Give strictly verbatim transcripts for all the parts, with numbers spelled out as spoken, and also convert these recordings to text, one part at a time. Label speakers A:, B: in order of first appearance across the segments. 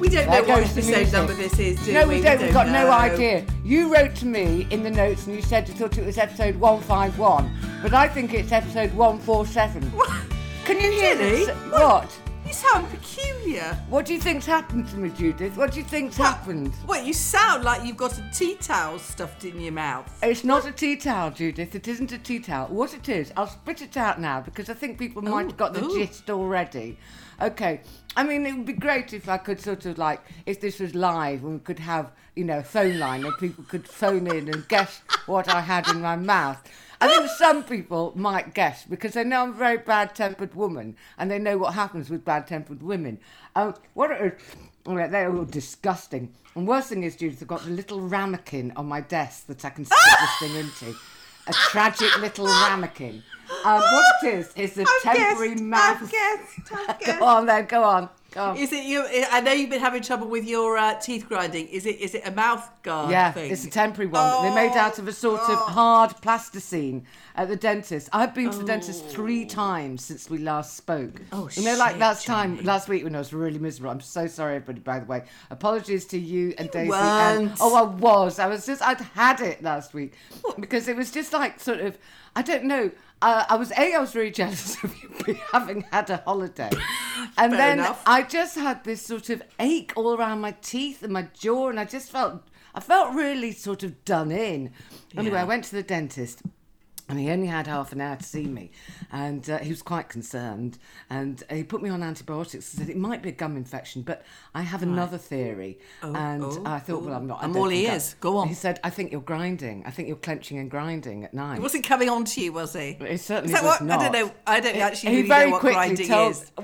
A: We don't
B: There
A: know what
B: goes the
A: episode
B: music.
A: number this is, do
B: No,
A: we?
B: we don't. We've got no
A: know.
B: idea. You wrote to me in the notes and you said you thought it was episode one fifty-one, but I think it's episode one forty-seven. Can you hear
A: Really?
B: this? What?
A: You sound peculiar.
B: What do you think's happened to me, Judith? What do you think's
A: What?
B: happened?
A: What, you sound like you've got a tea towel stuffed in your mouth.
B: It's not a tea towel, Judith. It isn't a tea towel. What it is, I'll spit it out now because I think people might
A: Ooh,
B: have got the
A: ooh.
B: gist already. Okay. I mean, it would be great if I could sort of like, if this was live and we could have, you know, a phone line and people could phone in and guess what I had in my mouth. I think some people might guess because they know I'm a very bad-tempered woman and they know what happens with bad-tempered women. Um, what it is, well, they're all disgusting. And worst thing is, Judith, I've got a little ramekin on my desk that I can stick this thing into. A tragic little ramekin. Um, what it is, is a
A: I've
B: temporary
A: guessed,
B: mouth...
A: I've guessed, I've guessed.
B: Go on then, go on. Go on.
A: Is it you? I know you've been having trouble with your uh, teeth grinding. Is it? Is it a mouth guard
B: Yeah,
A: thing?
B: it's a temporary one. that They're made out of a sort of
A: God.
B: hard plasticine at the dentist. I've been to the dentist
A: Oh.
B: three times since we last spoke.
A: Oh,
B: you know, like
A: shit,
B: last time,
A: Jenny.
B: last week when I was really miserable. I'm so sorry, everybody, by the way. Apologies to you and Daisy.
A: weren't.
B: And, oh, I was. I was just, I'd had it last week because it was just like sort of, I don't know. Uh, I was A, I was really jealous of you having had a holiday. And
A: Fair
B: then
A: enough.
B: I just had this sort of ache all around my teeth and my jaw, and I just felt, I felt really sort of done in. Anyway,
A: Yeah.
B: I went to the dentist. And he only had half an hour to see me. And uh, he was quite concerned. And he put me on antibiotics and said, it might be a gum infection, but I have another theory. and
A: oh,
B: I thought,
A: oh.
B: well, I'm not. I
A: I'm
B: don't
A: all
B: think I-"
A: ears. Go on.
B: He said, I think you're grinding. I think you're clenching and grinding at night.
A: He wasn't coming on to you, was he?
B: It certainly
A: Is that
B: was
A: what?
B: not.
A: I don't know. I don't actually
B: He
A: really
B: very
A: know what
B: quickly
A: grinding
B: told-
A: is.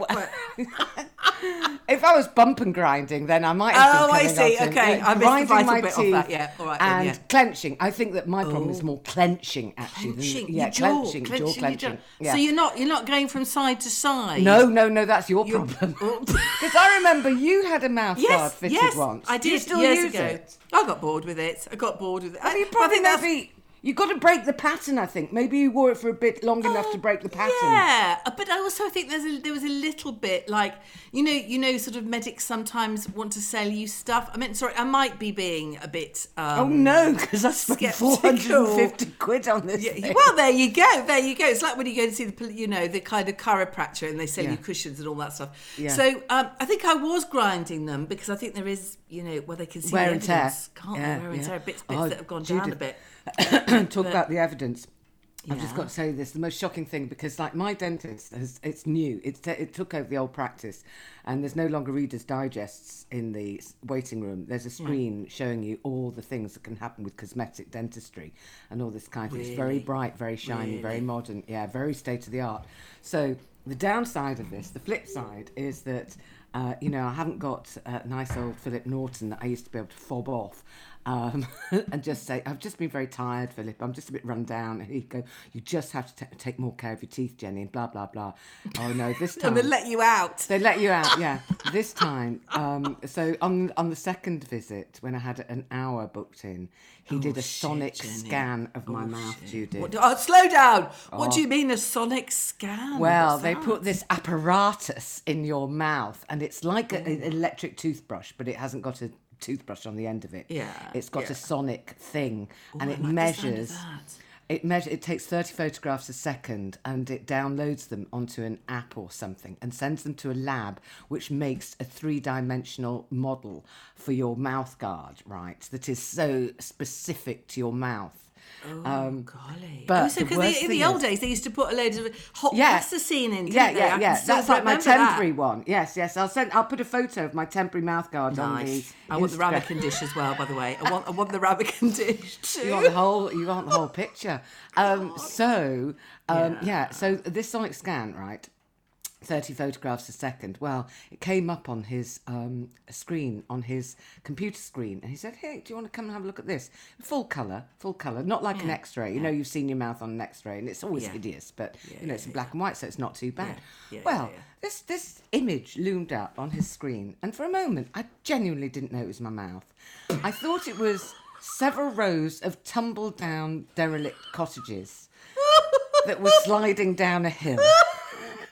B: If I was bump and grinding, then I might have
A: Oh, I
B: been coming
A: see.
B: on to
A: Okay,
B: him.
A: I missed the
B: Grinding
A: vital
B: my
A: bit of
B: teeth
A: that, yeah. All right then,
B: and
A: yeah.
B: clenching. I think that my problem is
A: Oh.
B: more clenching, actually.
A: Clenching,
B: Than, yeah,
A: your jaw,
B: clenching,
A: clenching,
B: jaw
A: your
B: clenching.
A: jaw.
B: Yeah.
A: So you're not you're not going from side to side.
B: No, no, no, that's your
A: You're-
B: problem.
A: Oh.
B: Because I remember you had a mouth guard
A: Yes,
B: fitted
A: yes,
B: once.
A: I
B: Do you
A: did
B: still
A: years
B: use
A: ago.
B: it?
A: I got bored with it. I got bored with it.
B: I
A: I,
B: mean,
A: I
B: probably
A: think that's-
B: maybe you got to break the pattern. I think maybe you wore it for a bit long enough to break the pattern.
A: Yeah, but I also think there's a, there was a little bit like you know you know sort of medics sometimes want to sell you stuff. I mean, sorry, I might be being a bit. Um,
B: Oh no, because I spent
A: skeptical.
B: four hundred and fifty quid on this.
A: Yeah,
B: thing.
A: well, there you go. There you go. It's like when you go to see the, pol- you know, the kind of chiropractor and they sell
B: Yeah.
A: you cushions and all that stuff.
B: Yeah.
A: So um, I think I was grinding them because I think there is, you know, where they can see
B: Wear
A: the
B: and tear.
A: evidence. Can't
B: Yeah,
A: they? Wear and
B: yeah.
A: tear. Bits, bits
B: Oh,
A: that have gone down a
B: Judith.
A: bit.
B: Talk about the evidence. I've just
A: Yeah.
B: got to say this, the most shocking thing, because like my dentist, has, it's new, it's, it took over the old practice and there's no longer Reader's Digests in the s- waiting room. There's a screen showing you all the things that can happen with cosmetic dentistry and all this kind of thing. It's very
A: Really?
B: bright, very shiny,
A: Really?
B: very modern, yeah, very state of the art. So the downside of this, the flip side, is that, uh, you know, I haven't got uh, nice old Philip Norton that I used to be able to fob off. Um, and just say, I've just been very tired, Philip. I'm just a bit run down. And he'd go, you just have to t- take more care of your teeth, Jenny, and blah, blah, blah. Oh, no, this time...
A: And they let you out.
B: They let you out, yeah. This time, um, so on on the second visit, when I had an hour booked in, he
A: Oh,
B: did a
A: shit,
B: sonic
A: Jenny.
B: scan of my
A: Oh,
B: mouth,
A: shit.
B: Judith.
A: What do- oh, slow down. What do you mean a sonic scan?
B: Well,
A: What's
B: they
A: that?
B: put this apparatus in your mouth, and it's like a, an electric toothbrush, but it hasn't got a toothbrush on the end of it.
A: Yeah,
B: It's got
A: yeah.
B: a sonic thing, and
A: I
B: it
A: like the sound of
B: measures...
A: that.
B: It measure, It takes thirty photographs a second, and it downloads them onto an app or something and sends them to a lab, which makes a three-dimensional model for your mouth guard, right? That is so specific to your mouth.
A: Oh,
B: Um,
A: golly.
B: but
A: oh, so
B: the
A: because
B: worst
A: in the
B: thing
A: old
B: is-
A: days, they used to put a load of hot
B: Yeah.
A: plasticine in, didn't
B: Yeah,
A: they? I
B: yeah,
A: can
B: yeah.
A: still
B: That's like my
A: remember that.
B: temporary one. Yes, yes. I'll send. I'll put a photo of my temporary mouth guard on the.
A: Nice. I want the
B: Instagram.
A: ramekin dish as well, by the way. I want, I want the ramekin dish too.
B: You want the whole. You want the whole picture. Um, so, um, yeah.
A: Yeah.
B: So this sonic scan, right? thirty photographs a second. Well, it came up on his um, screen, on his computer screen, and he said, "Hey, do you want to come and have a look at this? Full colour, full colour, not like an
A: Yeah,
B: X-ray. You know, you've seen your mouth on an X-ray, and it's always
A: Yeah.
B: hideous, but
A: Yeah,
B: you know,
A: yeah,
B: it's in black and white, so it's not too bad."
A: Yeah, yeah,
B: well,
A: yeah, yeah.
B: this this image loomed up on his screen, and for a moment, I genuinely didn't know it was my mouth. I thought it was several rows of tumble-down derelict cottages that were sliding down a hill.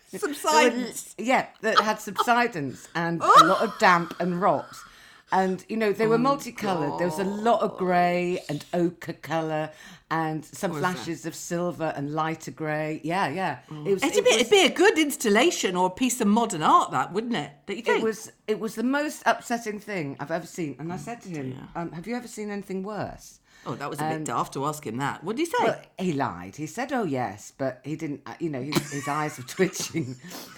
A: Subsidence.
B: Were, yeah, that had subsidence and a lot of damp and rot. And, you know, they were
A: Oh,
B: multicoloured. There was a lot of grey and ochre colour and some
A: What was
B: flashes of silver and lighter grey. Yeah, yeah. It was,
A: It'd,
B: it
A: be,
B: was,
A: it'd be a good installation or a piece of modern art, that, wouldn't it? Don't you think?
B: it was it was the most upsetting thing I've ever seen. And I said to him, um, have you ever seen anything worse?
A: Oh, that was a
B: And-
A: bit daft to ask him that. What did he say?
B: Well, he lied. He said, "Oh yes," but he didn't. uh, You know, his, his eyes were twitching,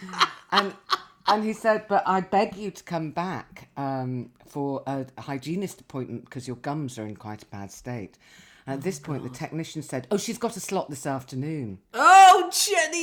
B: and and he said, "But I beg you to come back um, for a hygienist appointment because your gums are in quite a bad state." And at this point, the technician said, "Oh, she's got a slot this afternoon."
A: Oh, Jenny,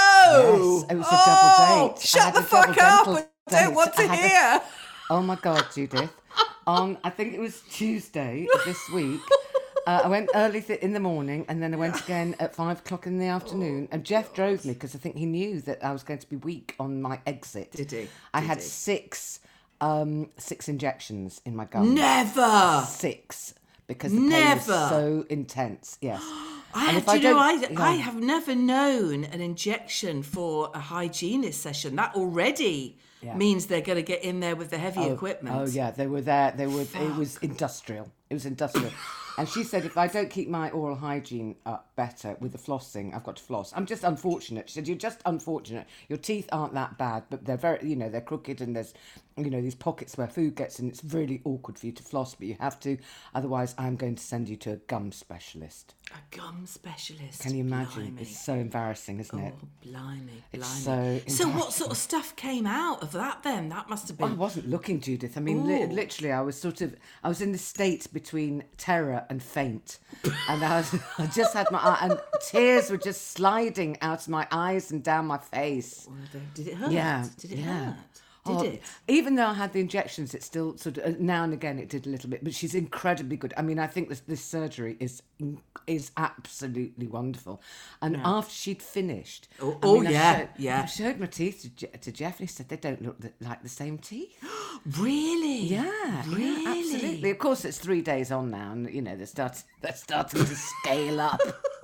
A: no!
B: Yes, it was a
A: oh,
B: double date. I
A: Shut
B: had
A: the
B: a
A: fuck
B: double
A: up!
B: dental
A: I don't
B: date.
A: want to
B: I had a-
A: hear.
B: Oh my God, Judith! On I think it was Tuesday of this week. Uh, I went early th- in the morning, and then I went again at five o'clock in the afternoon. And Jeff drove me because I think he knew that I was going to be weak on my exit.
A: Did he?
B: I
A: Did
B: had
A: he?
B: six, um, six injections in my gums.
A: Never.
B: Six, because the pain was
A: Never.
B: so intense. Yes.
A: I,
B: And
A: have,
B: if
A: do
B: I
A: you know, I,
B: don't-
A: I
B: yeah.
A: have never known an injection for a hygienist session. That already
B: Yeah.
A: means they're going to get in there with the heavy
B: Oh,
A: equipment.
B: Oh yeah, they were there. They were. It was industrial. It was industrial. And she said, if I don't keep my oral hygiene up better with the flossing, I've got to floss. I'm just unfortunate. She said, you're just unfortunate. Your teeth aren't that bad, but they're very, you know, they're crooked and there's, you know, these pockets where food gets in. It's really awkward for you to floss, but you have to. Otherwise, I'm going to send you to a gum specialist.
A: A gum specialist.
B: Can you imagine?
A: Blimey.
B: It's so embarrassing, isn't it?
A: Oh, blimey, blimey.
B: It's so
A: so what sort of stuff came out of that then? That must have
B: I
A: been...
B: wasn't looking, Judith. I mean, li-
A: Ooh.
B: literally, I was sort of, I was in the state between terror and faint, and I was, I just had my, eye, and tears were just sliding out of my eyes and down my face.
A: Did it hurt?
B: Yeah,
A: Did it
B: yeah.
A: hurt? Did
B: Oh,
A: it?
B: Even though I had the injections, it still sort of uh, now and again it did a little bit. But she's incredibly good. I mean, I think this this surgery is is absolutely wonderful. And after she'd finished,
A: Oh,
B: I
A: oh,
B: mean, I
A: yeah,
B: showed,
A: yeah.
B: I showed my teeth to, Je- to Jeff, and he said they don't look th- like the same teeth.
A: Really?
B: Yeah,
A: Really?
B: yeah, absolutely. Of course, it's three days on now, and you know they're starting they're starting to scale up.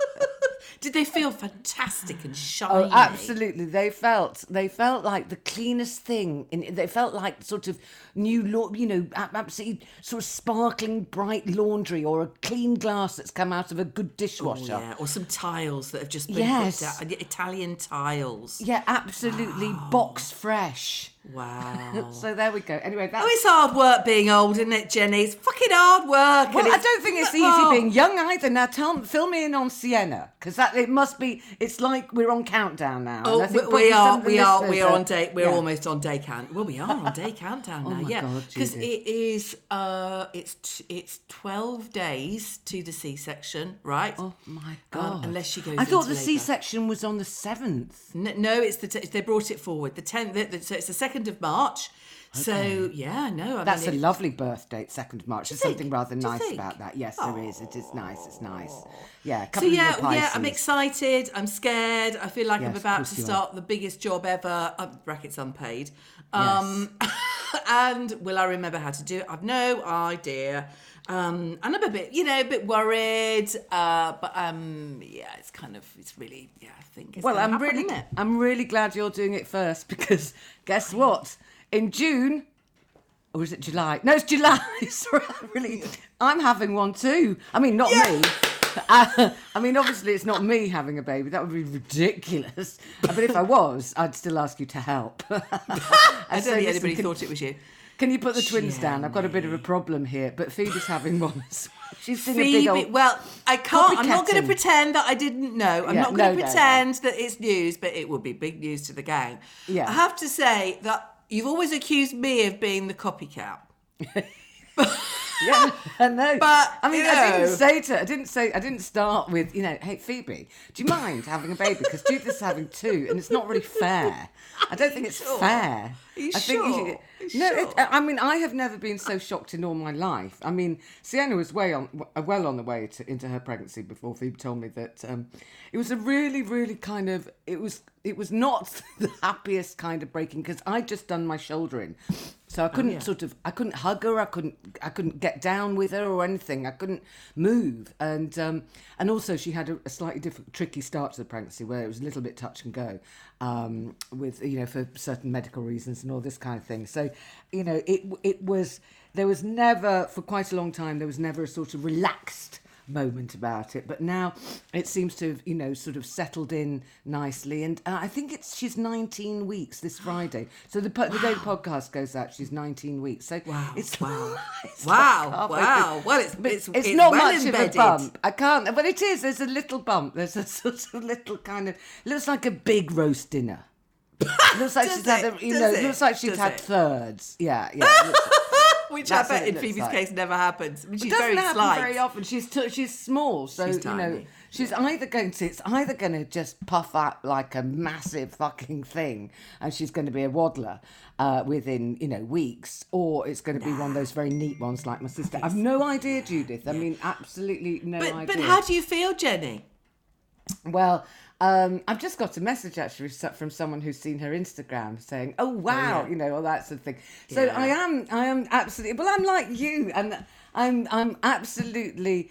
A: Did they feel fantastic and shiny?
B: Oh, absolutely. They felt they felt like the cleanest thing. In, they felt like sort of new, la- you know, a- absolutely sort of sparkling bright laundry or a clean glass that's come out of a good
A: Oh,
B: dishwasher.
A: yeah, or some tiles that have just been
B: Yes.
A: put down. Italian tiles.
B: Yeah, absolutely box fresh.
A: Wow.
B: So there we go. Anyway, that's.
A: Oh, it's hard work being old, isn't it, Jenny? It's fucking hard work.
B: Well,
A: and
B: I don't think it's easy
A: Oh.
B: being young either. Now, tell fill me in on Sienna, because that it must be. It's like we're on countdown now. and
A: Oh,
B: I think
A: we,
B: probably
A: we
B: some
A: are,
B: of the
A: we are, we
B: listeners
A: are on day. We're
B: yeah.
A: almost on day count. Well, we are on day countdown now.
B: Oh my
A: yeah,
B: God,
A: because
B: Judith.
A: it is. Uh, it's t- it's twelve days to the C-section, right?
B: Oh my
A: Um,
B: God!
A: unless she goes
B: I thought
A: into
B: the
A: labour.
B: C-section was on the seventh.
A: N- No, it's the t- they brought it forward. The tenth. The, the, so it's the second of March. So yeah, no, I
B: That's
A: mean,
B: a
A: it-
B: lovely birth date, second of March. There's
A: think?
B: something rather
A: Do you
B: nice
A: think?
B: about that. Yes, there is. It is nice. It's nice. Yeah. A
A: So
B: couple of
A: yeah,
B: your
A: yeah, I'm
B: Pisces.
A: excited. I'm scared. I feel like
B: Yes,
A: I'm
B: of
A: about
B: course
A: to
B: you are.
A: start the biggest job ever. Uh, brackets unpaid. Um, and will I remember how to do it? I've no idea. Um, and I'm a bit, you know, a bit worried. Uh, but um, yeah, it's kind of, it's really, yeah, I think. It's
B: Well,
A: gonna
B: I'm
A: happen,
B: really,
A: isn't it?
B: I'm really glad you're doing it first because guess what? In June, or is it July? No, it's July. Sorry, I really, I'm having one too. I mean, not me. Uh, I mean, obviously, it's not me having a baby. That would be ridiculous. But if I was, I'd still ask you to help.
A: I don't think anybody thought it was you.
B: Can you put the twins down? I've got a bit of a problem here, but Phoebe's having one. She's doing a big
A: Phoebe,
B: old...
A: well, I can't. I'm not going to
B: copycatting.
A: pretend that I didn't know. I'm
B: Yeah,
A: not going
B: no,
A: to
B: no, no.
A: pretend that it's news, but it would be big news to the gang.
B: Yeah.
A: I have to say that you've always accused me of being the copycat.
B: Yeah, I know.
A: But,
B: I mean,
A: you
B: I didn't
A: know.
B: say to I didn't say, I didn't start with, you know, hey, Phoebe, do you mind having a baby? Because Judith's having two, and it's not really fair. I don't think it's
A: sure?
B: fair.
A: Are you
B: I think
A: sure?
B: should- No,
A: Sure.
B: it, I mean, I have never been so shocked in all my life. I mean, Sienna was way on, well on the way to, into her pregnancy before Phoebe told me that um, it was a really, really kind of, it was, it was not the happiest kind of breaking because I'd just done my shouldering. So I couldn't
A: yeah.
B: sort of, I couldn't hug her, I couldn't, I couldn't get down with her or anything. I couldn't move, and um, and also she had a, a slightly different, tricky start to the pregnancy where it was a little bit touch and go, um, with you know for certain medical reasons and all this kind of thing. So, you know, it it was there was never for quite a long time there was never a sort of relaxed moment about it, but now it seems to have, you know, sort of settled in nicely, and uh, I think it's she's nineteen weeks this Friday, so the, po- wow. the day the podcast goes out she's nineteen weeks, so
A: wow
B: it's
A: wow
B: it's
A: wow
B: like
A: wow well it's it's,
B: it's,
A: it's
B: not
A: well
B: much
A: embedded.
B: of a bump. I can't, but it is, there's a little bump, there's a sort of little kind of, looks like a big roast dinner. Looks like
A: Does
B: she's had
A: it?
B: a, you
A: Does
B: know,
A: it?
B: looks like she's
A: Does
B: had
A: it?
B: thirds. Yeah, yeah. it looks like-
A: Which
B: That's
A: I
B: what
A: bet
B: it
A: in
B: looks
A: Phoebe's
B: like.
A: case never happens. I mean,
B: It
A: she's
B: doesn't
A: very
B: happen
A: slight.
B: very often. She's t- she's small, so
A: She's
B: you know
A: tiny.
B: she's either going to it's either going to just puff up like a massive fucking thing, and she's going to be a waddler uh, within you know weeks, or it's going to be one of those very neat ones like my sister. I've no idea, Judith. I mean, absolutely no
A: But
B: idea.
A: but how do you feel, Jenny?
B: Well, um, I've just got a message actually from someone who's seen her Instagram saying, "Oh wow,"
A: yeah.
B: you know, all that sort of thing. So
A: Yeah.
B: I am, I am absolutely. Well, I'm like you, and I'm, I'm absolutely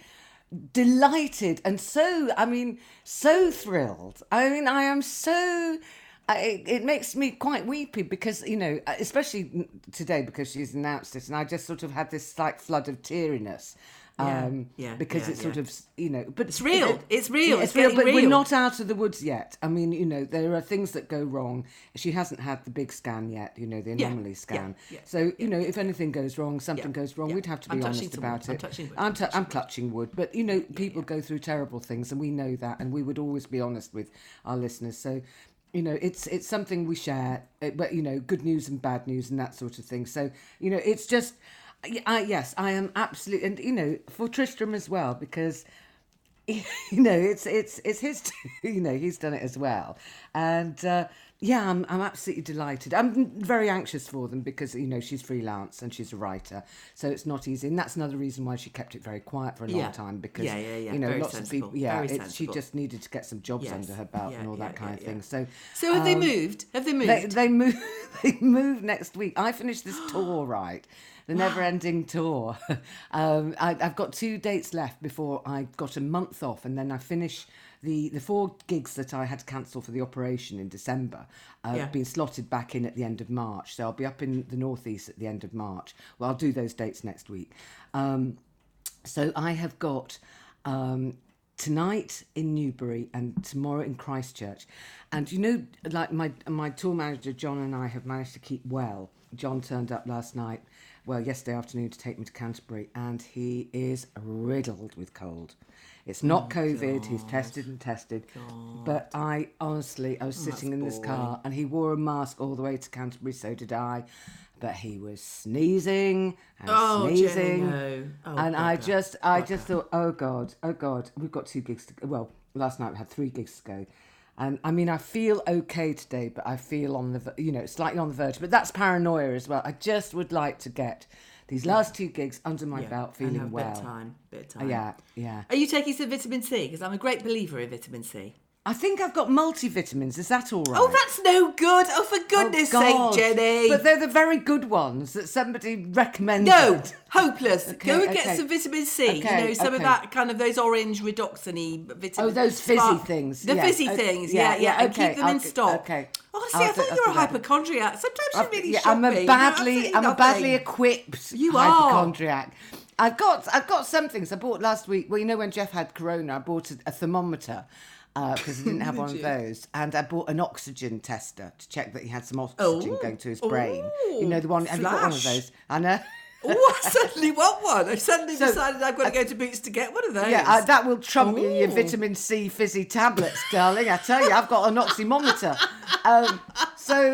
B: delighted and so, I mean, so thrilled. I mean, I am so. I, it, it makes me quite weepy because, you know, especially today because she's announced it, and I just sort of had this slight flood of teariness.
A: Yeah,
B: Um,
A: yeah,
B: because
A: yeah,
B: it's
A: yeah.
B: sort of, you know, but
A: It's real.
B: it-
A: It's real.
B: yeah,
A: It's
B: real,
A: getting
B: but we're
A: real.
B: not out of the woods yet. I mean, you know, there are things that go wrong. She hasn't had the big scan yet, you know, the
A: Yeah,
B: anomaly
A: yeah,
B: scan.
A: yeah,
B: so, you know, if anything goes wrong, something
A: Yeah,
B: goes wrong,
A: yeah.
B: we'd have to
A: I'm
B: be
A: touching
B: honest
A: some
B: about
A: wood. I'm
B: it.
A: touching wood.
B: I'm,
A: I'm
B: t-
A: touching
B: I'm clutching wood. But, you know, people go through terrible things, and we know that, and we would always be honest with our listeners. So, you know, it's it's something we share, uh, but, you know, good news and bad news and that sort of thing. So, you know, it's just, I, yes, I am absolutely, and, you know, for Tristram as well, because... you know, it's it's it's his. You know, he's done it as well, and uh, yeah, I'm I'm absolutely delighted. I'm very anxious for them because you know she's freelance and she's a writer, so it's not easy. And that's another reason why she kept it very quiet for a long
A: Yeah.
B: time because
A: Yeah, yeah, yeah.
B: you know
A: Very
B: lots
A: sensible.
B: of people. Yeah,
A: Very
B: it's, she
A: sensible.
B: just needed to get some jobs
A: Yes.
B: under her belt
A: Yeah,
B: and all
A: yeah,
B: that kind
A: yeah,
B: of
A: yeah.
B: thing. So
A: So have they
B: um,
A: moved? Have they moved?
B: They, they move. They move next week. I finished this tour, right? The never-ending tour. um, I, I've got two dates left before I got a month off, and then I finish the the four gigs that I had to cancel for the operation in December. Uh,
A: Yeah.
B: Been slotted back in at the end of March, so I'll be up in the northeast at the end of March. Well, I'll do those dates next week. Um, so I have got. Um, tonight in Newbury and tomorrow in Christchurch, and you know, like my my tour manager John and I have managed to keep well. John turned up last night, well yesterday afternoon, to take me to Canterbury, and he is riddled with cold. It's not COVID. He's tested and tested, but I honestly, I was sitting in this car, and he wore a mask all the way to Canterbury. So did I. But he was sneezing and
A: Oh, Jenny,
B: sneezing,
A: no. Oh,
B: and I
A: bugger,
B: just, I just thought, oh god, oh god, we've got two gigs to go. Well, last night we had three gigs to go, and I mean, I feel okay today, but I feel on the, ver- you know, slightly on the verge. But that's paranoia as well. I just would like to get these last two gigs under my
A: Yeah,
B: belt,
A: and
B: feeling
A: have a
B: well.
A: Bit of time, bit of
B: Uh,
A: time.
B: Yeah, yeah.
A: Are you taking some vitamin C? Because I'm a great believer in vitamin C.
B: I think I've got multivitamins. Is that all right?
A: Oh, that's no good. Oh, for
B: Oh,
A: goodness
B: God.
A: sake, Jenny.
B: But they're the very good ones that somebody recommended.
A: No, hopeless.
B: Okay,
A: Go and get
B: okay.
A: some vitamin C.
B: Okay,
A: you know, some of
B: okay.
A: that kind of those orange redoxin-y vitamins.
B: Oh, those fizzy
A: Spark-
B: things.
A: The
B: Yeah,
A: fizzy
B: okay,
A: things.
B: yeah,
A: Yeah, yeah.
B: yeah,
A: And
B: okay,
A: keep them in
B: I'll-
A: stock.
B: okay.
A: Oh, see,
B: I'll
A: I
B: do-
A: thought
B: I'll
A: you were a
B: do that.
A: hypochondriac. Sometimes you really
B: yeah,
A: shock
B: I'm a
A: me. You know,
B: badly,
A: absolutely
B: I'm a
A: nothing.
B: badly equipped
A: You are.
B: hypochondriac. I've got, I've got some things I bought last week. Well, you know, when Jeff had corona, I bought a, a thermometer because I didn't have one of those, and I bought an oxygen tester to check that he had some oxygen
A: Oh.
B: going to his brain. You know the one. Have you got one of
A: Flash.
B: those? I know.
A: Oh, I suddenly want one. I suddenly
B: So,
A: decided I've got to go to Boots to get one of those.
B: Yeah, uh, that will trump you your
A: Ooh.
B: vitamin C fizzy tablets, darling. I tell you, I've got an oxymometer. Um, so,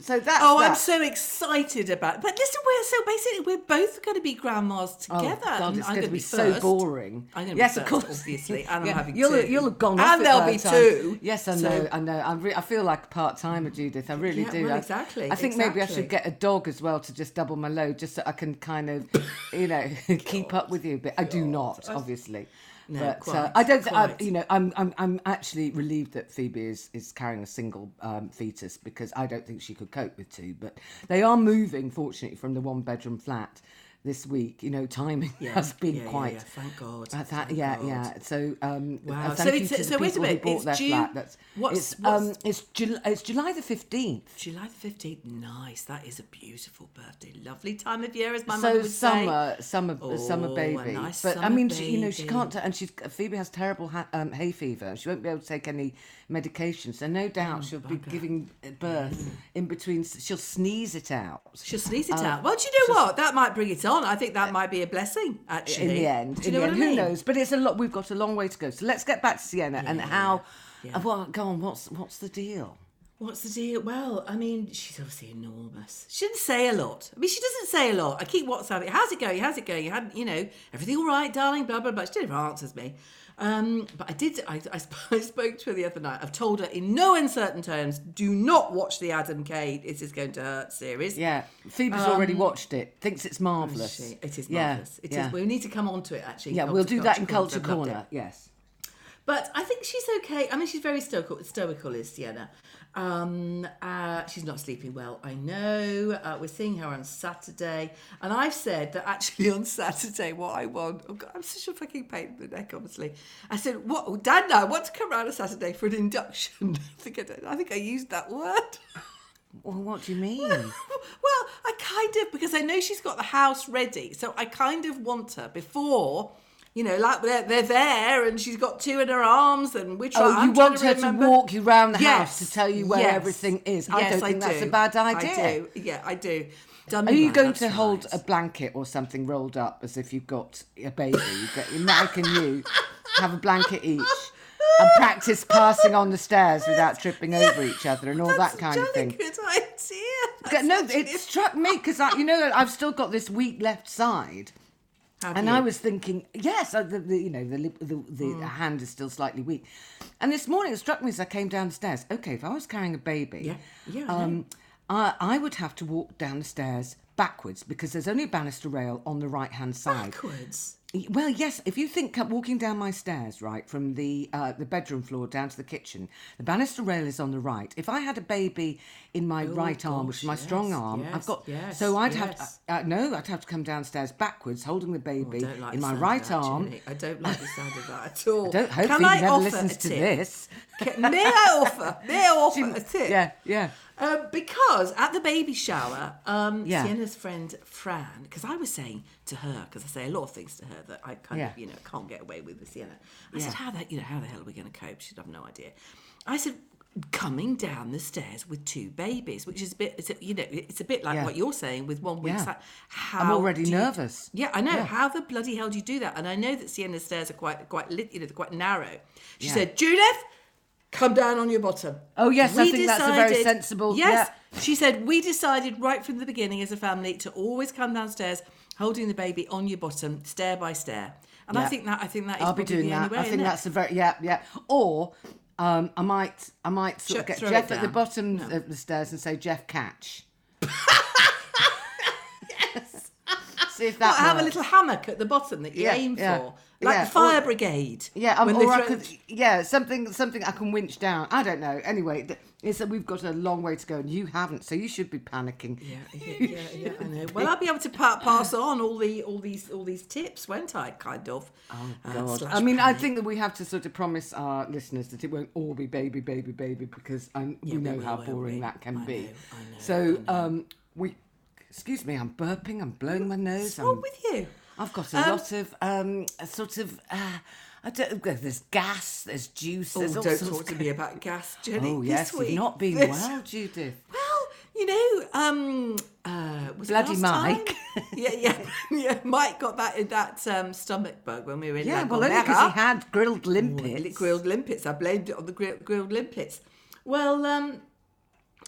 B: so that's
A: Oh,
B: that.
A: I'm so excited about it. But listen, we're so basically we're both going to be grandmas together.
B: Oh, God,
A: and
B: it's
A: I'm
B: going to
A: gonna
B: be,
A: be
B: so
A: first.
B: boring.
A: I'm going to
B: yes,
A: be
B: of
A: first,
B: course.
A: obviously, and
B: Yeah,
A: I'm having
B: you'll,
A: two.
B: You'll have gone off
A: and
B: it
A: there'll
B: by
A: be
B: the time.
A: two.
B: Yes, I
A: So-
B: know, I know. I, re- I feel like a part-timer, Judith. I really
A: Yeah,
B: do.
A: well,
B: I-
A: exactly,
B: I think maybe I
A: exactly.
B: should get a dog as well to just double my load, just so I can kind of, you know, keep up with you. But I do not, obviously.
A: No,
B: but
A: quite,
B: uh, I don't. Th- I,
A: quite.
B: you know, I'm, I'm, I'm actually relieved that Phoebe is, is carrying a single um, fetus because I don't think she could cope with two. But they are moving, fortunately, from the one-bedroom flat this week. You know, timing
A: Yeah,
B: has been
A: yeah, yeah,
B: quite.
A: yeah, thank God.
B: Uh, that,
A: thank
B: yeah,
A: God.
B: yeah. So, um,
A: Wow.
B: uh, thank
A: So
B: you
A: it's-
B: to the
A: so wait a
B: people
A: minute,
B: who bought
A: it's
B: their
A: due-
B: flat. That's
A: what's-
B: it's
A: what's-
B: um it's July it's July the fifteenth.
A: July the fifteenth. Nice. That is a beautiful birthday. Lovely time of year, as my
B: So
A: mother would
B: summer, summer,
A: Oh,
B: summer
A: a
B: baby.
A: nice
B: but I
A: summer
B: mean, she, you know, she
A: baby.
B: can't. And she's Phoebe has terrible ha- um, hay fever. She won't be able to take any medication. So no doubt she'll be giving birth in between. She'll sneeze it out.
A: say. She'll sneeze it
B: Um,
A: out. Well, do you know what? That might bring it on. I think that might be a blessing, actually.
B: In the end,
A: Do you
B: in
A: know
B: the
A: what
B: end,
A: I mean?
B: who knows? But it's a lot. We've got a long way to go. So let's get back to Sienna and how.
A: yeah.
B: Uh, well, go on. What's what's the deal?
A: What's the deal? Well, I mean, she's obviously enormous. She didn't say a lot. I mean, she doesn't say a lot. I keep WhatsApping. How's it going? How's it going? You had, you know, everything all right, darling? Blah blah blah. She never answers me. Um, but I did. I, I, sp- I spoke to her the other night. I've told her in no uncertain terms, do not watch the Adam K. This is going to hurt series.
B: Yeah, Phoebe's already watched it. Thinks it's marvelous.
A: She- It is
B: Yeah,
A: marvelous. It is.
B: yeah.
A: We need to come on to it actually.
B: Yeah,
A: Culture,
B: we'll do that in
A: Culture
B: Culture
A: I've loved it.
B: Corner. Yes.
A: But I think she's okay. I mean, she's very stoical, stoical is Sienna. Um, uh, she's not sleeping well, I know. Uh, we're seeing her on Saturday. And I've said that actually on Saturday, what I want... Oh God, I'm such a fucking pain in the neck, honestly. I said, "What? Oh, Dad and I want to come round on Saturday for an induction." I think I, did. I think I used that word.
B: Well, what do you mean?
A: Well, I kind of... Because I know she's got the house ready. So I kind of want her before... You know, like they're, they're there and she's got two in her arms and we're trying
B: Oh, you
A: I'm trying
B: want her to
A: remember.
B: walk you round the
A: Yes,
B: house to tell you where
A: yes,
B: everything is. I
A: yes,
B: don't think that's
A: do.
B: a bad idea.
A: I do. Yeah, I do. Done
B: Are you
A: right,
B: going
A: that's
B: to hold
A: right.
B: a blanket or something rolled up as if you've got a baby? You get Mike and you have a blanket each and practice passing on the stairs without tripping over each other and all
A: That's
B: that kind
A: a
B: of
A: jolly
B: thing?
A: good idea.
B: Okay,
A: That's
B: no,
A: actually-
B: it struck me because you know I've still got this weak left side.
A: Have
B: And
A: you?
B: I was thinking, yes, uh, the, the you know the lip- the, the
A: Mm.
B: hand is still slightly weak. And this morning it struck me as I came downstairs. Okay, if I was carrying a baby,
A: Yeah, yeah, I know.
B: um, I, I would have to walk down the stairs backwards because there's only a banister rail on the right hand side.
A: backwards.
B: Well, yes. If you think uh, walking down my stairs, right, from the uh, the bedroom floor down to the kitchen, the banister rail is on the right. If I had a baby in my right arm, which is my
A: Oh, gosh,
B: strong
A: yes,
B: arm,
A: yes,
B: I've got.
A: yes,
B: so I'd
A: yes.
B: have uh, no, I'd have to come downstairs backwards, holding the baby
A: I don't like
B: in
A: the
B: my
A: sound
B: right
A: of that,
B: arm.
A: Jenny. I don't like the sound of that at all.
B: I don't hope
A: Can
B: he
A: I
B: never
A: offer
B: listens
A: a
B: to
A: tip?
B: this.
A: Can- May I offer? May I offer a tip?
B: Yeah, yeah.
A: Um, because at the baby shower, um,
B: Yeah.
A: Sienna's friend Fran, because I was saying to her, because I say a lot of things to her that I kind
B: Yeah.
A: of, you know, can't get away with with Sienna. I
B: Yeah.
A: said, how the, you know, how the hell are we going to cope? She'd have no idea. I said, coming down the stairs with two babies, which is a bit, it's a, you know, it's a bit like
B: Yeah.
A: what you're saying with one week.
B: Yeah.
A: Sa- how
B: I'm already
A: do you-
B: nervous.
A: Yeah, I know.
B: Yeah.
A: How the bloody hell do you do that? And I know that Sienna's stairs are quite, quite, lit, you know, they're quite narrow. She
B: Yeah.
A: said, Judith, come down on your bottom.
B: Oh, yes, I
A: We
B: think that's a very sensible-
A: Yes,
B: yeah.
A: she said we decided right from the beginning as a family to always come downstairs holding the baby on your bottom, stair by stair. And I
B: Yeah.
A: think that I think that is
B: I'll be
A: probably
B: doing
A: the
B: that.
A: only way.
B: I think
A: isn't
B: that's
A: it?
B: a very yeah, yeah. Or um, I might I might sort of
A: Ju-
B: get
A: throw
B: Jeff
A: it
B: at the
A: down.
B: bottom
A: No.
B: of the stairs and say, Jeff, catch.
A: Yes.
B: See if that
A: Or have a
B: works.
A: little hammock at the bottom that you
B: Yeah,
A: aim
B: yeah.
A: for, like
B: Yeah,
A: the fire
B: or-
A: brigade.
B: Yeah, um,
A: when they
B: or I
A: throw-
B: could, yeah, something something I can winch down. I don't know. Anyway, th- it's that we've got a long way to go, and you haven't, so you should be panicking.
A: Yeah, yeah, yeah, yeah, I know. Well, I'll be able to pa- pass on all the all these all these tips, won't I? Kind of.
B: Oh
A: Uh,
B: God!
A: slash
B: I mean, I
A: panic.
B: think that we have to sort of promise our listeners that it won't all be baby, baby, baby, because um, we
A: we
B: know
A: will,
B: how
A: won't
B: boring
A: we?
B: that can
A: I
B: be.
A: know, I know,
B: so
A: I know.
B: um, we, excuse me, I'm burping, I'm blowing my nose.
A: What's
B: I'm,
A: wrong with you?
B: I've got a
A: Um,
B: lot of um, a sort of. Uh, I don't. There's gas. There's juice.
A: Oh,
B: There's all
A: don't
B: sorts
A: talk to
B: of-
A: me about gas, Jenny.
B: Oh
A: this
B: yes, you've
A: week.
B: not been
A: This-
B: well, Judith.
A: Well, you know, um, uh, was it
B: Bloody
A: last
B: Mike.
A: time? yeah, yeah, yeah. Mike got that that um, stomach bug when we were in
B: Yeah,
A: La
B: well, only because
A: Gomera.
B: he had grilled
A: Li-
B: limpets.
A: grilled limpets. I blamed it on the grill, grilled limpets. Well, um,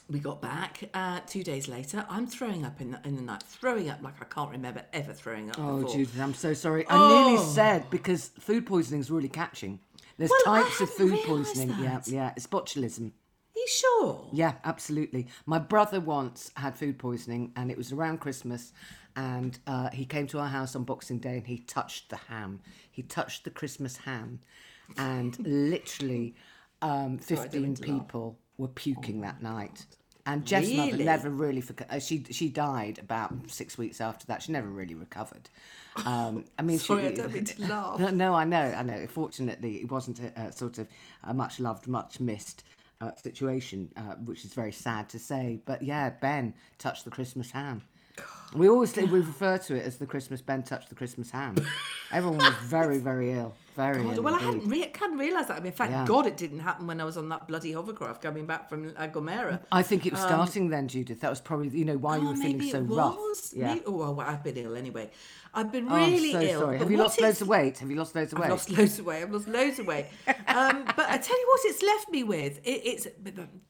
A: we got back. Uh, two days later, I'm throwing up in the, in the night. Throwing up like I can't remember ever throwing up
B: Oh,
A: before.
B: Judith, I'm so sorry. I
A: Oh.
B: nearly said, because food poisoning is really catching. There's
A: Well, I
B: types of
A: hadn't
B: food
A: realised
B: poisoning. Yeah,
A: that.
B: yeah. It's botulism.
A: Are you sure?
B: Yeah, absolutely. My brother once had food poisoning, and it was around Christmas, and uh, he came to our house on Boxing Day, and he touched the ham. He touched the Christmas ham, and literally um,
A: Sorry, I didn't mean
B: fifteen
A: to laugh.
B: people were puking that night. And Jeff's mother
A: Really?
B: never really forgot. Uh, she she died about six weeks after that. She never really recovered. Um, I mean,
A: Sorry,
B: she,
A: I don't mean to laugh.
B: No, no, I know, I know. Fortunately, it wasn't a, a sort of a much loved, much missed uh, situation, uh, which is very sad to say. But yeah, Ben touched the Christmas ham. We always we refer to it as the Christmas Ben touched the Christmas ham. Everyone was very, very ill. Very
A: God,
B: ill.
A: well, I
B: indeed.
A: hadn't, re- hadn't realised that. I mean, thank
B: Yeah.
A: God it didn't happen when I was on that bloody hovercraft coming back from uh, Gomera.
B: I think it was starting then, Judith. That was probably, you know, why you
A: Oh,
B: were feeling
A: maybe
B: so
A: it
B: rough.
A: was.
B: Yeah.
A: Maybe- oh, well, I've been ill anyway. I've been
B: Oh,
A: really
B: I'm so
A: ill.
B: sorry.
A: but
B: Have you
A: what
B: lost
A: it's-
B: loads of weight? Have you lost loads of weight?
A: I've lost loads of weight. I've lost loads of weight. Um, but I tell you what, it's left me with. It, it's a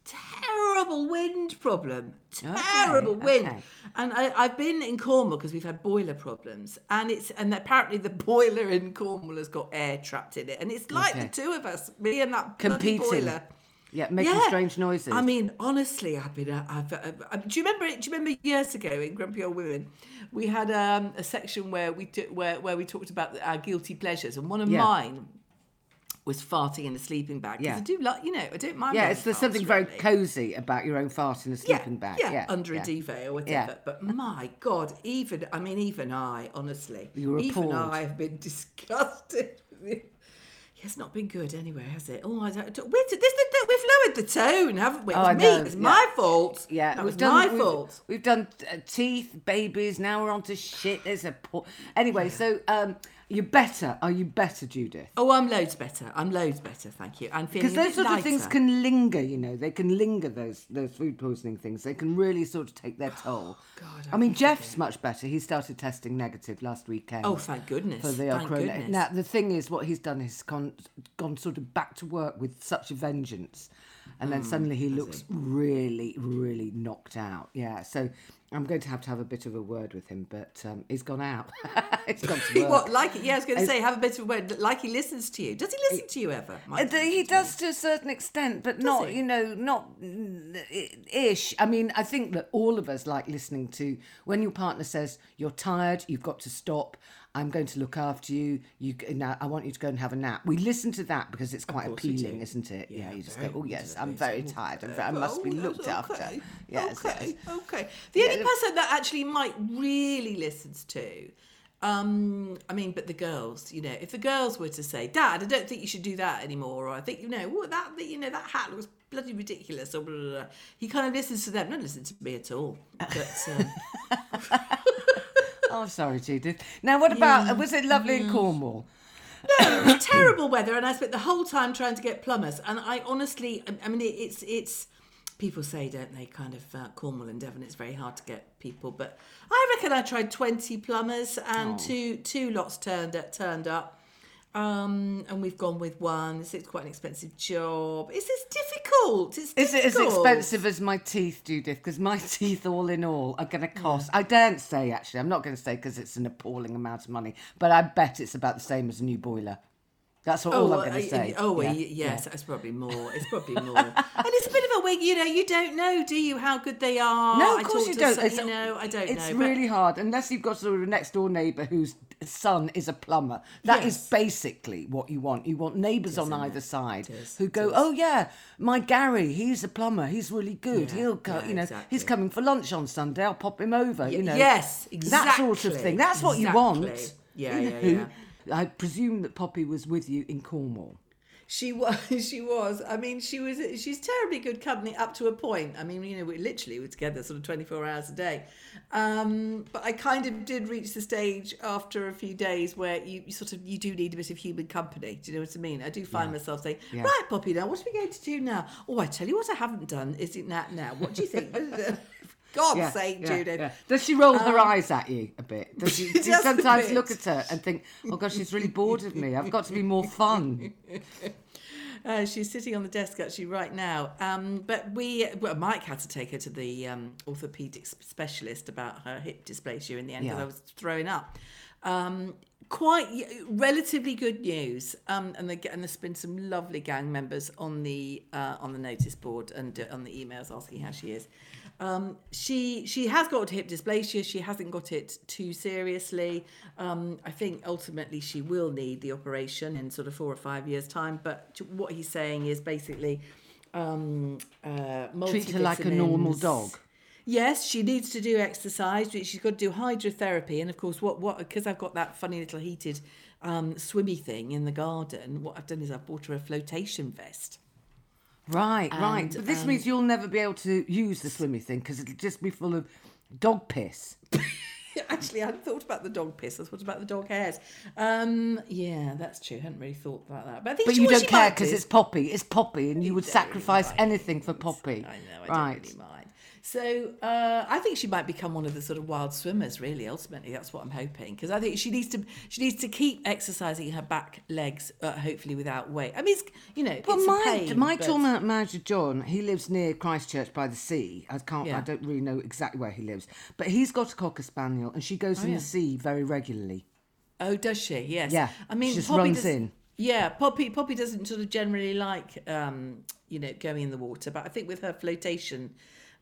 A: terrible wind problem. Terrible
B: Okay,
A: wind.
B: okay.
A: And I, I've been in Cornwall because we've had boiler problems, and it's and apparently the boiler in Cornwall has got air trapped in it, and it's like
B: Okay.
A: the two of us, me and that bloody
B: Competing.
A: boiler.
B: Yeah, making
A: Yeah.
B: strange noises.
A: I mean, honestly, I've been. Uh, I've, uh, uh, do you remember? Do you remember years ago in Grumpy Old Women, we had um, a section where we t- where where we talked about our guilty pleasures, and one of
B: Yeah.
A: mine was farting in a sleeping bag. 'Cause
B: Yeah.
A: I do like, you know, I don't mind.
B: yeah,
A: my
B: it's there's
A: farts,
B: something very
A: really.
B: cosy about your own fart in a sleeping bag.
A: Yeah,
B: Yeah,
A: under
B: yeah.
A: a duvet or whatever.
B: Yeah.
A: But my God, even I mean, even I, honestly,
B: You were
A: even
B: appalled.
A: I have been disgusted. It's not been good anyway, has it? Oh, I don't. We're, this, this, we've lowered the tone, haven't we? It
B: Oh,
A: was
B: I
A: me.
B: know,
A: It's
B: yeah.
A: my fault.
B: Yeah,
A: that
B: we've
A: was
B: done
A: my
B: we've,
A: fault.
B: We've done uh, teeth, babies. Now we're on to shit. There's a poor... anyway. So um, you're better. Are you better, Judith?
A: Oh, I'm loads better. I'm loads better, thank you. I'm feeling
B: Because
A: a
B: those
A: bit
B: sort
A: lighter.
B: of things can linger. You know, they can linger. Those those food poisoning things. They can really sort of take their toll.
A: God,
B: I mean, Jeff's much better. He started testing negative last weekend.
A: Oh, thank goodness.
B: For the
A: Thank
B: corona.
A: goodness.
B: Now the thing is, what he's done is gone gone sort of back to work with such a vengeance, and then suddenly he looks really, really knocked out. Yeah, so I'm going to have to have a bit of a word with him, but um, he's gone out. He's gone to work.
A: What, like it? Yeah, I was going to
B: It's-
A: say, have a bit of a word. Like he listens to you. Does he listen to you ever?
B: Uh,
A: Mike?
B: th- He does to a certain extent, but not,
A: he?
B: you know, not mm, ish. I mean, I think that all of us like listening to when your partner says, you're tired, you've got to stop, I'm going to look after you, you now I want you to go and have a nap. We listen to that because it's quite
A: course we
B: appealing,
A: do.
B: isn't it? Yeah,
A: Yeah,
B: you just
A: very
B: go, oh yes, I'm
A: much.
B: very tired, I'm very, I must be
A: Oh, yes,
B: looked after.
A: okay,
B: Yes,
A: okay,
B: yes.
A: okay. The only
B: Yeah.
A: person that actually Mike really listens to, um, I mean, but the girls, you know, if the girls were to say, "Dad, I don't think you should do that anymore," or "I think you know what that, that you know that hat looks bloody ridiculous," or blah, blah, blah, he kind of listens to them. Not listen to me at all. But um,
B: Oh, sorry, Judith. Now, what about, was it lovely in Cornwall?
A: no, it was terrible weather, and I spent the whole time trying to get plumbers. And I honestly, I- I mean, it, it's it's. People say, don't they, kind of uh, Cornwall and Devon, it's very hard to get people. But I reckon I tried twenty plumbers, and
B: Oh.
A: two two lots turned up, turned up. Um, and we've gone with one. It's, it's quite an expensive job. It's, it's difficult. It's
B: Is it as
A: difficult.
B: expensive as my teeth, Judith? Because my teeth, all in all, are going to cost. I daren't say, actually. I'm not going to say because it's an appalling amount of money. But I bet it's about the same as a new boiler. That's what, all I'm going
A: I-
B: to say.
A: Oh,
B: Yeah,
A: y- yes,
B: yeah.
A: it's probably more. It's probably more. And it's a bit of a wig, you know. You don't know, do you, how good they are?
B: No, of
A: I
B: course
A: talked
B: you
A: to
B: don't.
A: some-
B: It's,
A: you know, I don't
B: it's
A: know. but-
B: really hard unless you've got sort of a next door neighbour whose son is a plumber. That is
A: Yes.
B: basically what you want. You want neighbours on
A: isn't
B: either
A: it?
B: side
A: It is,
B: who
A: it
B: go,
A: is.
B: "Oh yeah, my Gary, he's a plumber. He's really good.
A: Yeah,
B: He'll go.
A: yeah,
B: you know,
A: exactly.
B: he's coming for lunch on Sunday. I'll pop him over. You know,
A: yes,
B: that sort of
A: exactly,
B: thing. That's what you want.
A: exactly. Yeah,
B: You
A: yeah,
B: know? I presume that Poppy was with you in Cornwall.
A: She was. She was. I mean, she was. She's terribly good company up to a point. I mean, you know, we literally were together sort of twenty-four hours a day. Um, but I kind of did reach the stage after a few days where you, you sort of you do need a bit of human company. Do you know what I mean? I do find myself saying,
B: Yeah.
A: "Right, Poppy, now what are we going to do now? Oh, I tell you what, I haven't done. Is it now? Now, what do you think?" God's sake,
B: yeah,
A: Judith.
B: yeah. Does she roll her eyes at you a bit? Does she, do you
A: Just a
B: sometimes
A: bit.
B: look at her and think, "Oh gosh, she's really bored of me. I've got to be more fun."
A: Uh, she's sitting on the desk actually right now. Um, but we, well, Mike had to take her to the um, orthopaedic specialist about her hip dysplasia in the end because
B: Yeah.
A: I was throwing up. Um, quite relatively good news, um, and, they, and there's been some lovely gang members on the uh, on the notice board and uh, on the emails asking how she is. Um, she she has got hip dysplasia. She hasn't got it too seriously. Um, I think ultimately she will need the operation in sort of four or five years' time. But what he's saying is basically um, uh,
B: Treat her like a normal
A: multivitamins.
B: dog.
A: Yes, she needs to do exercise. She's got to do hydrotherapy, and of course, what what because I've got that funny little heated um, swimmy thing in the garden. What I've done is I've bought her a flotation vest.
B: Right,
A: And,
B: right. But this
A: um,
B: means you'll never be able to use the swimmy thing because it'll just be full of dog piss.
A: Actually, I hadn't thought about the dog piss. I thought about the dog hairs. Um, yeah, that's true. I hadn't really thought about that. But I think
B: But
A: she,
B: you
A: what
B: don't
A: she
B: care
A: might
B: because
A: do-
B: it's Poppy. It's Poppy, and you
A: You
B: would
A: don't
B: sacrifice
A: really mind.
B: anything for Poppy.
A: I know, I
B: right.
A: don't really mind. So uh, I think she might become one of the sort of wild swimmers. Really, ultimately, that's what I'm hoping. Because I think she needs to she needs to keep exercising her back legs, uh, hopefully without weight. I mean, it's, you know,
B: Well,
A: it's
B: my
A: a pain,
B: my
A: but-
B: tour manager John, he lives near Christchurch by the sea. I can't,
A: Yeah.
B: I don't really know exactly where he lives, but he's got a cocker spaniel, and she goes
A: Oh,
B: in
A: yeah.
B: the sea very regularly.
A: Oh, does she? Yes.
B: Yeah,
A: I mean,
B: she just
A: Poppy
B: runs
A: does,
B: in.
A: Yeah, Poppy. Poppy doesn't sort of generally like, um, you know, going in the water, but I think with her flotation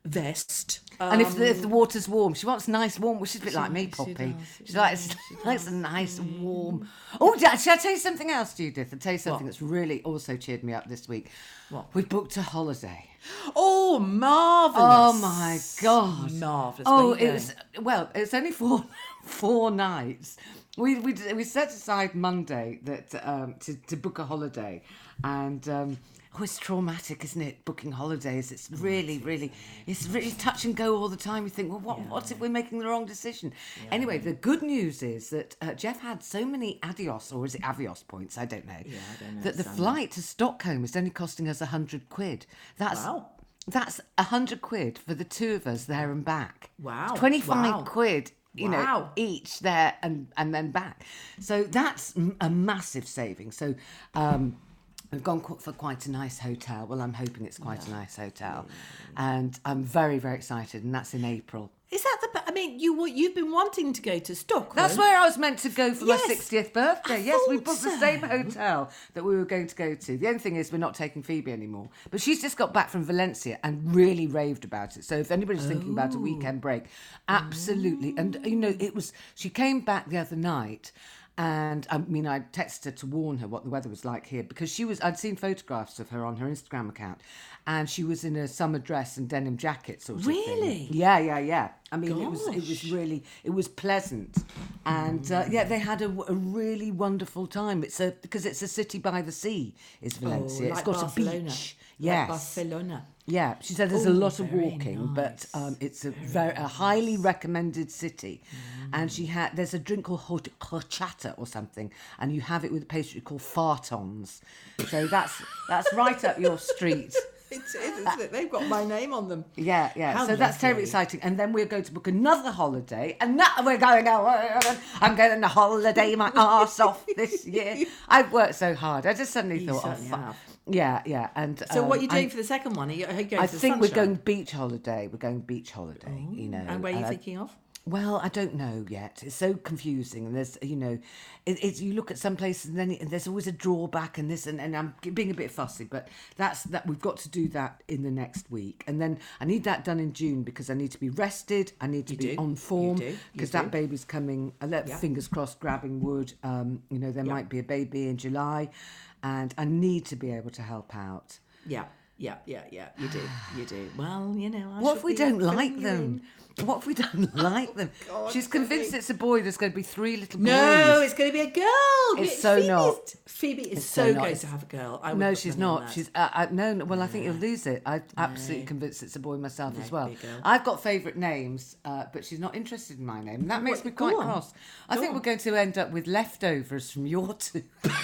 A: vest, um,
B: And if the, if the water's warm, she wants nice warm, which is a bit
A: She
B: like me,
A: likes- she
B: Poppy.
A: does, she
B: She's like,
A: does,
B: it's
A: she
B: likes
A: does.
B: a nice warm. Oh, Dad, shall I tell you something else, Judith? I'll tell you something
A: What?
B: that's really also cheered me up this week.
A: What?
B: We booked a holiday.
A: oh, marvelous!
B: Oh my God!
A: marvelous!
B: Oh,
A: Where you
B: it was well. It's only four four nights. We we we set aside Monday that um, to to book a holiday, and um, oh, it's traumatic, isn't it? Booking holidays. It's really really it's really touch and go all the time. You think, well, what what if we're making the wrong decision? Anyway, the good news is that uh, Jeff had so many adios, or is it avios points? I don't know.
A: Yeah, I don't know.
B: That the
A: Some-
B: flight to Stockholm is only costing us a hundred quid. That's
A: Wow.
B: That's a hundred quid for the two of us there and back.
A: Wow.
B: Twenty-five
A: Wow.
B: quid, you know,
A: Wow.
B: each there and and then back. So that's m- a massive saving. So um, we've gone qu- for quite a nice hotel. Well, I'm hoping it's quite a nice hotel, and I'm very very excited. And that's in April.
A: Is that the? I mean, you you've been wanting to go to Stockholm.
B: That's where I was meant to go for
A: Yes.
B: my sixtieth birthday.
A: I
B: Yes, we
A: thought
B: booked the
A: so.
B: same hotel that we were going to go to. The only thing is we're not taking Phoebe anymore. But she's just got back from Valencia and really raved about it. So if anybody's thinking about a weekend break, absolutely. And, you know, it was, she came back the other night. And I mean, I texted her to warn her what the weather was like here because she was, I'd seen photographs of her on her Instagram account and she was in a summer dress and denim jacket sort of thing.
A: Really?
B: Yeah, yeah, yeah. I mean, it was, it was
A: Gosh.
B: really, it was pleasant. And uh, yeah, they had a, a really wonderful time. It's a, because it's a city by the sea, is Valencia.
A: Oh,
B: it's
A: like
B: got
A: Barcelona.
B: a beach.
A: Like
B: Yes.
A: Barcelona.
B: Yeah, she said there's a
A: Oh,
B: lot of
A: very
B: walking, but
A: nice.
B: um, it's a very, a highly recommended city. And she had there's a drink called hot- horchata or something, and you have it with a pastry called fartons. So that's that's right up your street.
A: It is, isn't it? They've got my name on them.
B: Yeah, yeah.
A: How
B: so that's terribly
A: lovely.
B: exciting. And then we're going to book another holiday, and that we're going out. I'm going on a holiday my arse off this year. I've worked so hard. I just suddenly
A: You
B: thought, oh,
A: certainly
B: fuck.
A: have.
B: Yeah, yeah. And
A: So
B: um,
A: what are you doing
B: I'm-
A: for the second one? Are you, are you going
B: I
A: to the
B: think we're
A: sunshine?
B: going beach holiday. We're going beach holiday. You know,
A: And where are you
B: I-
A: thinking of?
B: Well, I don't know yet. It's so confusing, and there's, you know, it, it's you look at some places and then it, there's always a drawback and this, and, and I'm being a bit fussy, but that's that we've got to do that in the next week, and then I need that done in June because I need to be rested, I need to
A: You
B: be
A: do.
B: on
A: You
B: form
A: do. You
B: because
A: do.
B: that baby's coming. I let
A: Yeah.
B: fingers crossed, grabbing wood. Um, you know, there
A: Yeah.
B: might be a baby in July, and I need to be able to help out.
A: Yeah, yeah, yeah, yeah. You do, you do. Well, you know. I
B: What
A: shall
B: if we
A: be
B: don't
A: filling
B: like
A: you
B: them?
A: in.
B: What if we don't like them?
A: God,
B: She's convinced
A: Debbie.
B: it's a boy. There's going to be three little boys.
A: No, it's going to be a girl.
B: It's
A: Phoebe's-
B: so not.
A: Phoebe is
B: It's
A: so,
B: so not.
A: going
B: It's-
A: to have a girl. I would
B: No,
A: put
B: she's
A: money on
B: not.
A: that.
B: She's uh, I, no. no, Well, I think you'll lose it. I'm absolutely
A: No.
B: convinced it's a boy myself
A: No,
B: as well.
A: big girl.
B: I've got favourite names, uh, but she's not interested in my name, and that makes
A: What-
B: me
A: go
B: quite
A: on.
B: cross. I
A: Go
B: think
A: on.
B: we're going to end up with leftovers from your two.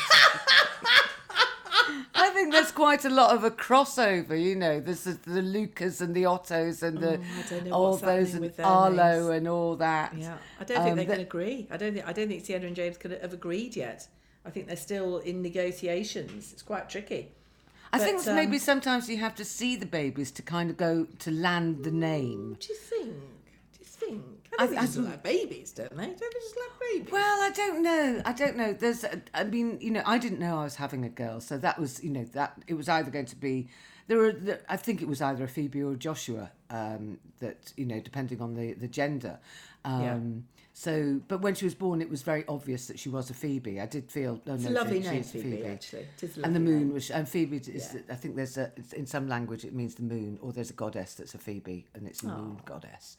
B: I think there's quite a lot of a crossover, you know. There's the, the Lucas and the Ottos and the
A: Oh, I don't know
B: all
A: what's
B: those
A: happening
B: and
A: with their
B: Arlo
A: names.
B: and all that.
A: Yeah, I don't think
B: Um,
A: they
B: that-
A: can agree. I don't think. I don't think Sienna and James could have agreed yet. I think they're still in negotiations. It's quite tricky.
B: I
A: But,
B: think it's
A: um,
B: maybe sometimes you have to see the babies to kind of go to land the name.
A: Do you think? Do you think?
B: I-
A: I think they
B: I
A: just look
B: think-
A: like babies, don't they? Don't they just like babies?
B: Well, I don't know. I don't know. There's, a- I mean, you know, I didn't know I was having a girl, so that was, you know, that it was either going to be. There were, there, I think it was either a Phoebe or a Joshua. Um, that you know, depending on the the gender. Um,
A: Yeah.
B: So, but when she was born, it was very obvious that she was a Phoebe. I did feel. Oh,
A: It's
B: no,
A: a lovely
B: she,
A: name,
B: she's a
A: Phoebe, actually. It is a
B: And the
A: lovely
B: moon
A: name.
B: was, and Phoebe is.
A: Yeah.
B: I think there's a it's, in some language it means the moon, or there's a goddess that's a Phoebe, and it's a moon goddess.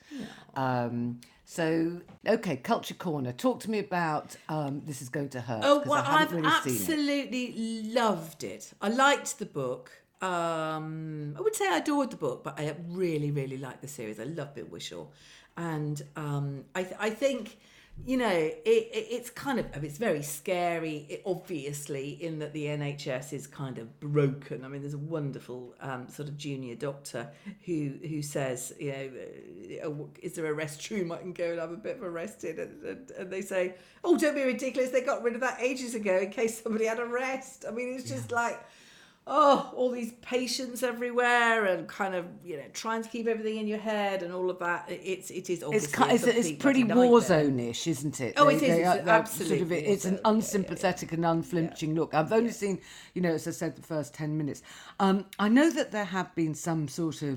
B: Um, so, okay, Culture Corner. Talk to me about um, This Is Going to Hurt.
A: Oh,
B: 'cause
A: well,
B: I
A: I've
B: haven't really seen it.
A: absolutely loved it. I liked the book. Um, I would say I adored the book, but I really, really liked the series. I love Bill Wishaw. And um, I, th- I think, you know, it, it, it's kind of, it's very scary, it, obviously, in that the N H S is kind of broken. I mean, there's a wonderful um, sort of junior doctor who who says, you know, uh, is there a restroom I can go and have a bit of a rest in? And, and, and they say, oh, don't be ridiculous, they got rid of that ages ago in case somebody had a rest. I mean, it's just like, oh, all these patients everywhere and kind of, you know, trying to keep everything in your head and all of that. It's, it is obviously
B: It's, ki- it's,
A: a
B: it's
A: complete
B: pretty
A: bloody
B: war
A: nightmare.
B: zone-ish, isn't it?
A: Oh, it
B: They-
A: is.
B: they
A: It's
B: are- they're
A: absolute
B: Sort of, it-
A: war
B: it's an
A: zone. Yeah, yeah,
B: unsympathetic and unflinching look. I've only seen, you know, as I said, the first ten minutes. Um, I know that there have been some sort of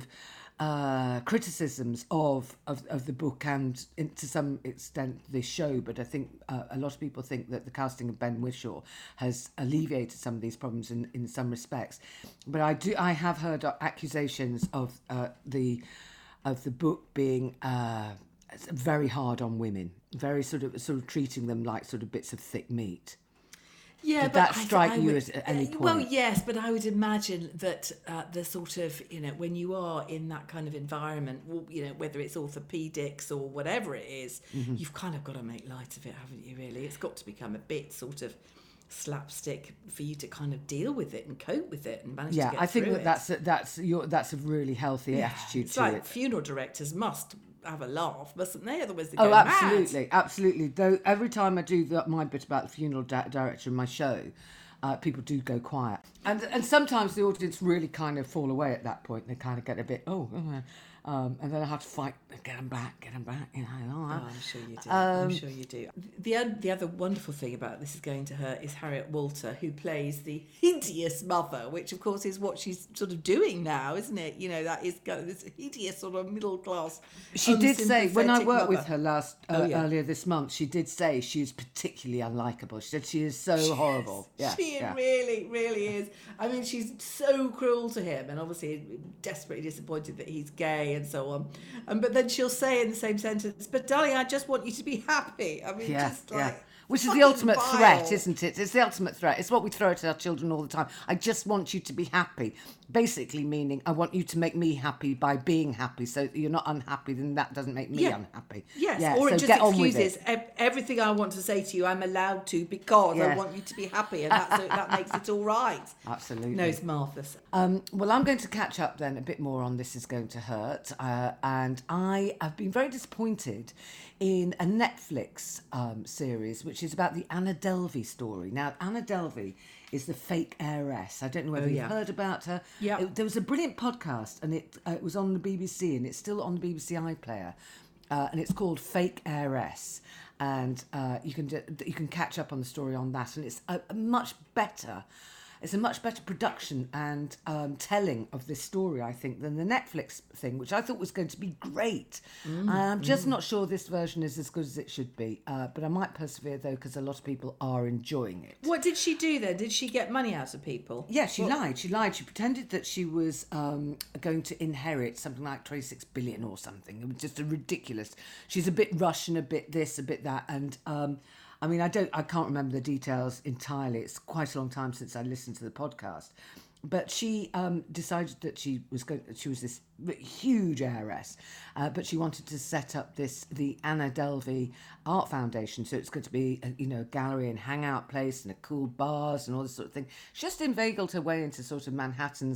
B: uh, criticisms of, of of the book and in, to some extent the show, but I think uh, a lot of people think that the casting of Ben Whishaw has alleviated some of these problems in, in some respects. But I do I have heard accusations of uh, the of the book being uh, very hard on women, very sort of sort of treating them like sort of bits of thick meat.
A: Yeah,
B: Did
A: but
B: that
A: I-
B: strike
A: I
B: you
A: would-
B: at- at any
A: uh, Well,
B: point?
A: yes, but I would imagine that uh, the sort of, you know, when you are in that kind of environment, well, you know, whether it's orthopedics or whatever it is,
B: Mm-hmm.
A: you've kind of got to make light of it, haven't you, really? It's got to become a bit sort of slapstick for you to kind of deal with it and cope with it and manage
B: Yeah,
A: to get
B: I think
A: through
B: that
A: it.
B: that's a, that's your that's a really healthy attitude
A: It's
B: to
A: like
B: it.
A: funeral directors must have a laugh, mustn't they? Otherwise they
B: Oh,
A: go mad.
B: absolutely, absolutely. Though every time I do the, my bit about the funeral di- director in my show, uh, people do go quiet, and and sometimes the audience really kind of fall away at that point. They kind of get a bit oh, uh, um, and then I have to fight, get them back, get them back. You know, all that.
A: Oh, I'm sure you do.
B: Um,
A: I'm sure you do. The oth- the other wonderful thing about This Is Going to Hurt is Harriet Walter, who plays the hideous mother, which of course is what she's sort of doing now, isn't it? You know, that is kind of this hideous sort of middle class.
B: She did say when I
A: unsympathetic
B: worked with
A: mother.
B: her last uh,
A: Oh, yeah.
B: earlier this month, she did say she is particularly unlikable. She said she is so horrible. Yeah,
A: She
B: yeah.
A: really, really is. I mean, she's so cruel to him, and obviously desperately disappointed that he's gay and so on. Um, but then she'll say in the same sentence, "But darling, I just want you to be happy." I mean,
B: Yeah,
A: just
B: yeah.
A: like
B: Which is the
A: fucking
B: ultimate
A: vile.
B: threat, isn't it? It's the ultimate threat. It's what we throw at our children all the time. I just want you to be happy. Basically meaning I want you to make me happy by being happy. So if you're not unhappy, then that doesn't make me
A: Yeah.
B: unhappy.
A: Yes,
B: Yeah,
A: or
B: so
A: it just
B: get on with
A: excuses
B: it.
A: ev- everything I want to say to you. I'm allowed to because I
B: Yeah.
A: want you to be happy, and that's, that makes it all right.
B: Absolutely.
A: No, it's marvellous.
B: Um, well, I'm going to catch up then a bit more on This Is Going to Hurt. Uh, and I have been very disappointed in a Netflix um, series which is about the Anna Delvey story. Now, Anna Delvey is the fake heiress. I don't know whether
A: Oh,
B: you've
A: yeah.
B: heard about her.
A: Yeah.
B: It- there was a brilliant podcast and it, uh, it was on the B B C and it's still on the B B C iPlayer. Uh, and it's called Fake Heiress. And uh, you can ju- you can catch up on the story on that. And it's a, a much better... It's a much better production and um, telling of this story, I think, than the Netflix thing, which I thought was going to be great.
A: Mm,
B: Uh, I'm just not sure this version is as good as it should be. Uh, but I might persevere, though, because a lot of people are enjoying it.
A: What did she do then? Did she get money out of people?
B: Yeah, she
A: What-
B: lied. She lied. She pretended that she was um, going to inherit something like twenty-six billion or something. It was just a ridiculous. She's a bit Russian, a bit this, a bit that, and um, I mean, I don't, I can't remember the details entirely. It's quite a long time since I listened to the podcast. But she um, decided that she was going. She was this huge heiress, uh, but she wanted to set up this the Anna Delvey Art Foundation. So it's going to be a, you know, a gallery and hangout place and a cool bars and all this sort of thing. She just inveigled her way into sort of Manhattan's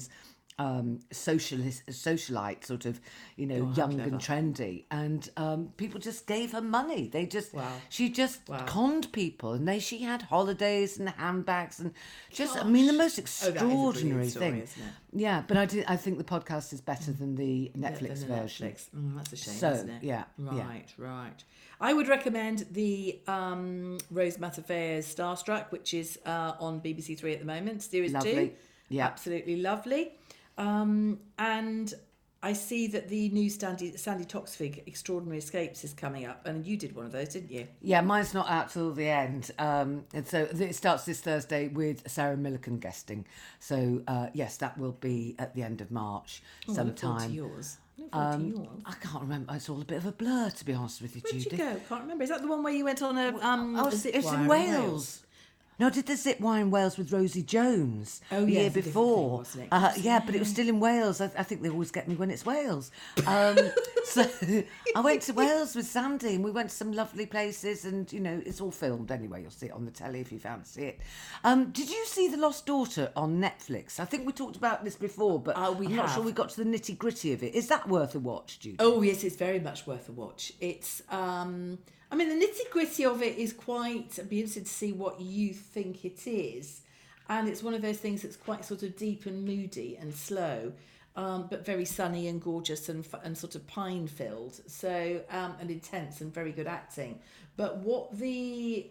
B: um, socialist, socialite, sort of, you know,
A: Oh, how
B: young
A: clever.
B: and trendy, and um, people just gave her money. They just,
A: Wow.
B: she just
A: Wow.
B: conned people, and they she had holidays and handbags and just, I mean, the most
A: Oh, that is a
B: extraordinary
A: brilliant story,
B: thing.
A: isn't it?
B: Yeah, but I did. I think the podcast is better than the Netflix
A: Than the
B: version.
A: Netflix. Mm, that's a shame,
B: So,
A: isn't it?
B: yeah, yeah.
A: Right, right. I would recommend the um, Rose Matafea's Starstruck, which is uh, on B B C Three at the moment, series
B: Lovely.
A: two.
B: Yeah.
A: Absolutely lovely. Um, and I see that the new Sandy, Sandy Toksvig Extraordinary Escapes is coming up, and you did one of those, didn't you?
B: Yeah, mine's not out till the end. Um, and so it starts this Thursday with Sarah Millican guesting. So, uh, yes, that will be at the end of March
A: Oh, I look forward to
B: sometime.
A: yours. I look forward to
B: Um,
A: yours.
B: I can't remember. It's all a bit of a blur, to be honest with you,
A: Where did
B: Judy.
A: you go? Can't remember. Is that the one where you went on a um?
B: Oh,
A: a
B: it's,
A: zip
B: it's
A: wire
B: in Wales. No, I did the zip wire in Wales with Rosie Jones
A: Oh,
B: the
A: yes,
B: year
A: a different thing,
B: before.
A: wasn't it?
B: Uh, yeah, but it was still in Wales. I, I think they always get me when it's Wales. Um, so I went to Wales with Sandy, and we went to some lovely places, and you know it's all filmed anyway. You'll see it on the telly if you fancy it. Um, did you see The Lost Daughter on Netflix? I think we talked about this before, but
A: Uh, we
B: I'm not
A: have.
B: sure we got to the nitty gritty of it. Is that worth a watch, Judy?
A: Oh yes, it's very much worth a watch. It's um I mean the nitty gritty of it is quite I'd be interested to see what you think it is. And it's one of those things that's quite sort of deep and moody and slow, um, but very sunny and gorgeous and f- and sort of pine filled. So um, and intense and very good acting. But what the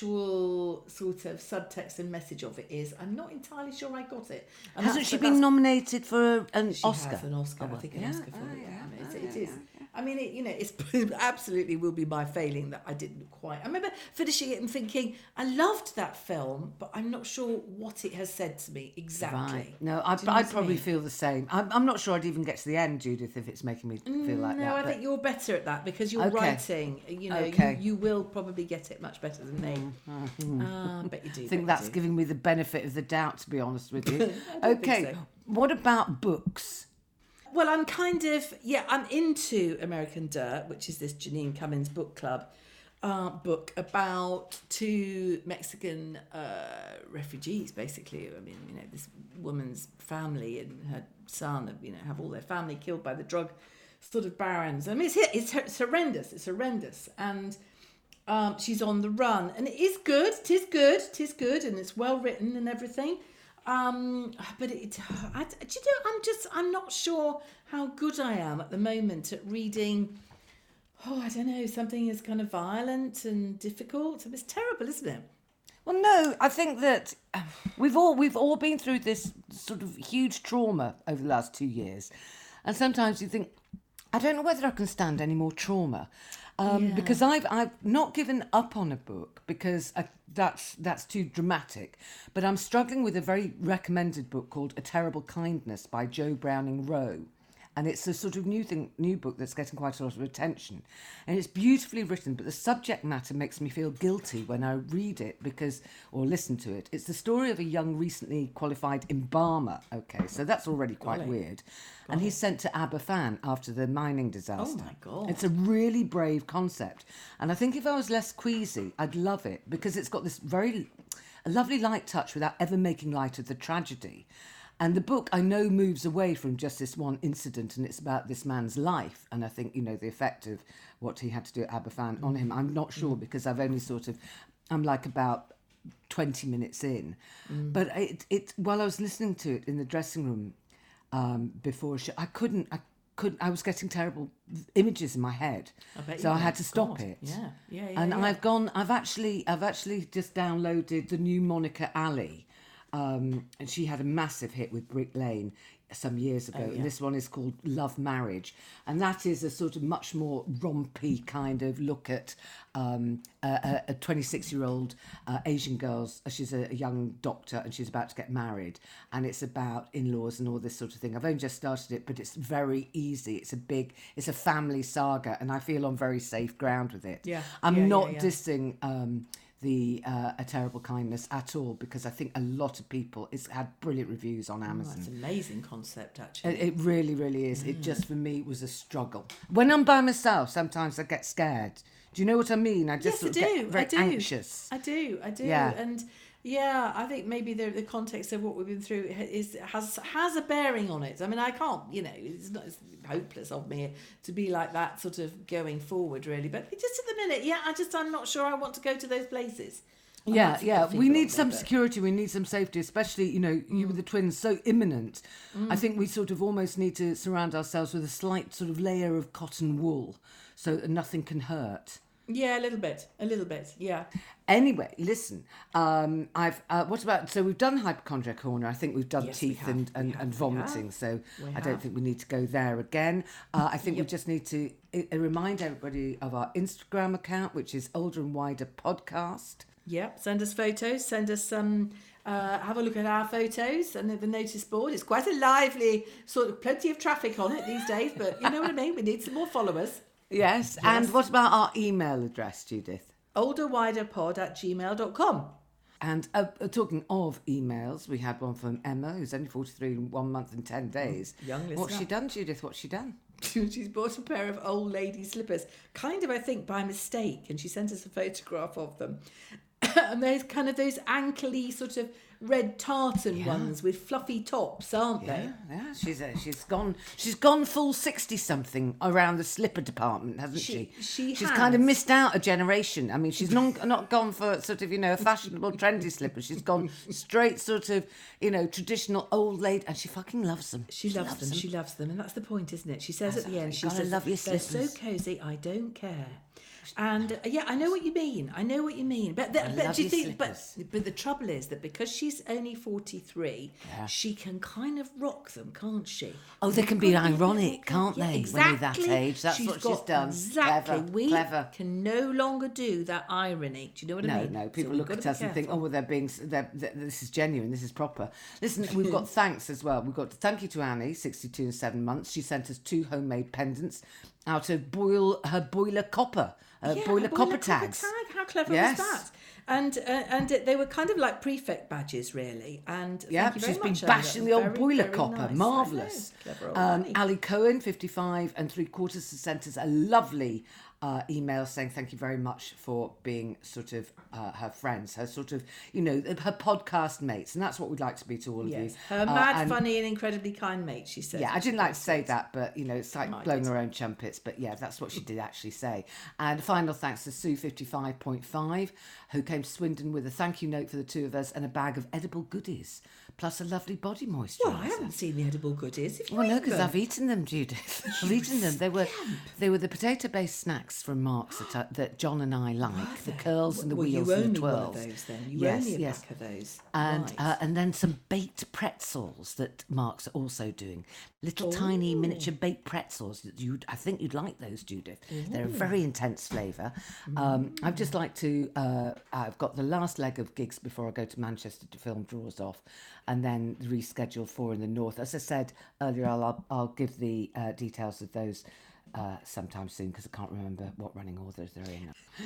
A: actual sort of subtext and message of it is, I'm not entirely sure I got it. And
B: Hasn't
A: that's-
B: she
A: but
B: been
A: that's-
B: nominated for an
A: She
B: Oscar?
A: has an Oscar.
B: Oh,
A: I think
B: yeah.
A: an Oscar for
B: Oh,
A: it.
B: yeah.
A: It's,
B: Oh,
A: it
B: yeah.
A: is. I mean, it, you know, it's absolutely will be my failing that I didn't quite. I remember finishing it and thinking, I loved that film, but I'm not sure what it has said to me exactly.
B: Right. No, I,
A: Do you know
B: I'd
A: what I
B: probably
A: mean?
B: feel the same. I'm, I'm not sure I'd even get to the end, Judith, if it's making me feel like
A: no,
B: that.
A: I
B: but-
A: think you're better at that because you're
B: Okay.
A: writing. You know,
B: Okay.
A: you, you will probably get it much better than me. Ah, I bet you do.
B: I think
A: bet you
B: that's
A: do.
B: giving me the benefit of the doubt, to be honest with you.
A: don't think
B: Okay,
A: so.
B: what about books?
A: Well, I'm kind of, yeah, I'm into American Dirt, which is this Janine Cummins book club uh, book about two Mexican uh, refugees, basically. I mean, you know, this woman's family and her son, you know, have all their family killed by the drug sort of barons. I mean, it's, it's, it's horrendous. It's horrendous. And um, she's on the run. And it is good. It is good. It is good. And it's well written and everything. Um, but it, I, do you know, I'm just, I'm not sure how good I am at the moment at reading, oh, I don't know, something as kind of violent and difficult. It's terrible, isn't it?
B: Well, no, I think that uh, we've all we've all been through this sort of huge trauma over the last two years, and sometimes you think, I don't know whether I can stand any more trauma, um,
A: Yeah.
B: because I've I've not given up on a book because I, that's that's too dramatic, but I'm struggling with a very recommended book called A Terrible Kindness by Jo Browning Rowe. And it's a sort of new thing, new book that's getting quite a lot of attention. And it's beautifully written, but the subject matter makes me feel guilty when I read it because, or listen to it. It's the story of a young, recently qualified embalmer. Okay, so that's already quite
A: Golly.
B: weird. And he's sent to Aberfan after the mining disaster.
A: Oh my God.
B: It's a really brave concept. And I think if I was less queasy, I'd love it because it's got this very, a lovely light touch without ever making light of the tragedy. And the book, I know, moves away from just this one incident, and it's about this man's life. And I think, you know, the effect of what he had to do at Aberfan on him. I'm not sure because I've only sort of, I'm like about twenty minutes in.
A: Mm.
B: But it, it, while I was listening to it in the dressing room um, before, a show, I couldn't, I couldn't, I was getting terrible images in my head.
A: I bet
B: so
A: you
B: I
A: were.
B: had to stop
A: God.
B: it.
A: Yeah, yeah, yeah.
B: And
A: yeah.
B: I've gone, I've actually, I've actually just downloaded the new Monica Ali. Um, and she had a massive hit with Brick Lane some years ago.
A: Oh, yeah.
B: And this one is called Love Marriage. And that is a sort of much more rompy kind of look at um, a, a twenty-six-year-old uh, Asian girl. She's a, a young doctor and she's about to get married. And it's about in-laws and all this sort of thing. I've only just started it, but it's very easy. It's a big, it's a family saga. And I feel on very safe ground with it.
A: Yeah,
B: I'm
A: yeah,
B: not
A: yeah, yeah.
B: dissing... Um, the uh, A Terrible Kindness at all because I think a lot of people, it's had brilliant reviews on
A: Oh,
B: Amazon.
A: it's an amazing concept, actually.
B: It, it really, really is. It just, for me, was a struggle. When I'm by myself, sometimes I get scared. Do you know what I mean? I just
A: Yes, I
B: sort of
A: do.
B: get very
A: I do.
B: anxious.
A: I do. I do.
B: Yeah.
A: And Yeah, I think maybe the the context of what we've been through is has has a bearing on it. I mean, I can't, you know, it's not it's hopeless of me to be like that sort of going forward, really. But just at the minute, yeah, I just I'm not sure I want to go to those places. I'm
B: Yeah,
A: not
B: yeah.
A: thinking
B: We
A: of
B: need
A: it,
B: some
A: but-
B: security. We need some safety, especially, you know, you with the twins, so imminent. I think we sort of almost need to surround ourselves with a slight sort of layer of cotton wool so that nothing can hurt.
A: Yeah, a little bit, a little bit, yeah.
B: Anyway, listen, um, I've, uh, what about, so we've done Hypochondria Corner. I think we've done
A: Yes, we
B: teeth
A: have,
B: and,
A: we
B: and,
A: have,
B: and
A: we
B: vomiting.
A: have.
B: So
A: We
B: I don't
A: have.
B: think we need to go there again. Uh, I think we
A: Yep.
B: just need to uh, remind everybody of our Instagram account, which is Older and Wider Podcast.
A: Yep, send us photos, send us some, uh, have a look at our photos and the notice board. It's quite a lively, sort of plenty of traffic on it these days, but you know what I mean? We need some more followers.
B: Yes. And what about our email address, Judith?
A: olderwiderpod at gmail dot com.
B: And uh, uh, talking of emails, we had one from Emma, who's only forty-three in one month and ten days.
A: young
B: What's
A: listener.
B: she done, Judith? What's she done?
A: She's bought a pair of old lady slippers, kind of, I think, by mistake, and she sent us a photograph of them. And there's kind of those ankly sort of red tartan
B: Yeah.
A: ones with fluffy tops, aren't they?
B: Yeah, yeah. She's uh, she's gone she's gone full sixty something around the slipper department, hasn't she?
A: She- she
B: she's
A: has.
B: kind of missed out a generation. I mean, she's not not gone for sort of, you know, a fashionable trendy slipper. She's gone straight sort of, you know, traditional old lady, and she fucking loves them.
A: She loves them. She loves them, and that's the point, isn't it? She says
B: That's
A: at the
B: right.
A: end,
B: You
A: she
B: gotta
A: says,
B: love your
A: "They're so
B: slippers."
A: cozy, I don't care." And uh, yeah, I know what you mean. I know what you mean. But, the,
B: I
A: but
B: love
A: do you
B: your
A: think? But
B: slippers.
A: but the trouble is that because she's only forty-three,
B: Yeah.
A: she can kind of rock them, can't she?
B: Oh, they can be
A: You've got to a
B: ironic,
A: little-
B: can't
A: yeah,
B: they, when
A: Exactly.
B: you're that age? That's what she's
A: got-
B: done.
A: Exactly.
B: Clever,
A: we
B: clever.
A: can no longer do that irony. Do you know what I
B: No,
A: mean?
B: no.
A: So
B: People
A: we've
B: look
A: got
B: at
A: to be
B: us and think, "Oh,
A: careful.
B: well, they're being, they're, they're, this is genuine. This is proper." Listen, we've got thanks as well. We've got thank you to Annie, sixty-two and seven months. She sent us two homemade pendants out of boil her boiler copper, uh,
A: Yeah,
B: boiler
A: a
B: copper tags.
A: tag. How clever
B: Yes.
A: was that? And uh, and it, they were kind of like prefect badges, really. And
B: Yeah,
A: thank you very
B: she's been
A: much, Annie. That
B: bashing
A: was
B: the old
A: very,
B: boiler
A: very
B: copper.
A: nice. I
B: Marvellous.
A: know. Clever old
B: Um,
A: Annie.
B: Ali Cohen, fifty-five and three quarters, sent us a lovely uh, email saying thank you very much for being sort of uh, her friends, her sort of, you know, her podcast mates. And that's what we'd like to be to all of
A: Yes,
B: you.
A: her
B: Uh,
A: mad,
B: and-
A: funny, and incredibly kind mate. She said.
B: Yeah, I didn't like to say that, but, you know, it's like
A: Might
B: blowing
A: be.
B: her own trumpets. But, yeah, that's what she did actually say. And final thanks to Sue, fifty-five point five, who came to Swindon with a thank you note for the two of us and a bag of edible goodies, plus a lovely body moisturiser.
A: Well, I haven't seen the edible goodies. Have you
B: Well, no,
A: eaten
B: because
A: them?
B: I've eaten them, Judith. I've eaten them. They were they were the potato-based snacks from Marks that, I, that John and I like. The curls and the
A: well,
B: wheels
A: you
B: and
A: owe
B: the
A: me one
B: twirls.
A: of those then. You
B: yes,
A: owe me a
B: yes.
A: pack of those.
B: And
A: Right.
B: uh, and then some baked pretzels that Mark's are also doing. Little tiny miniature baked pretzels. That you'd, I think you'd like those, Judith. They're a very intense flavour. Um, I'd just like to. Uh, I've got the last leg of gigs before I go to Manchester to film Draws Off, and then reschedule four in the north. As I said earlier, I'll I'll, I'll give the uh, details of those. Uh, sometime soon, because I can't remember what running orders they're in.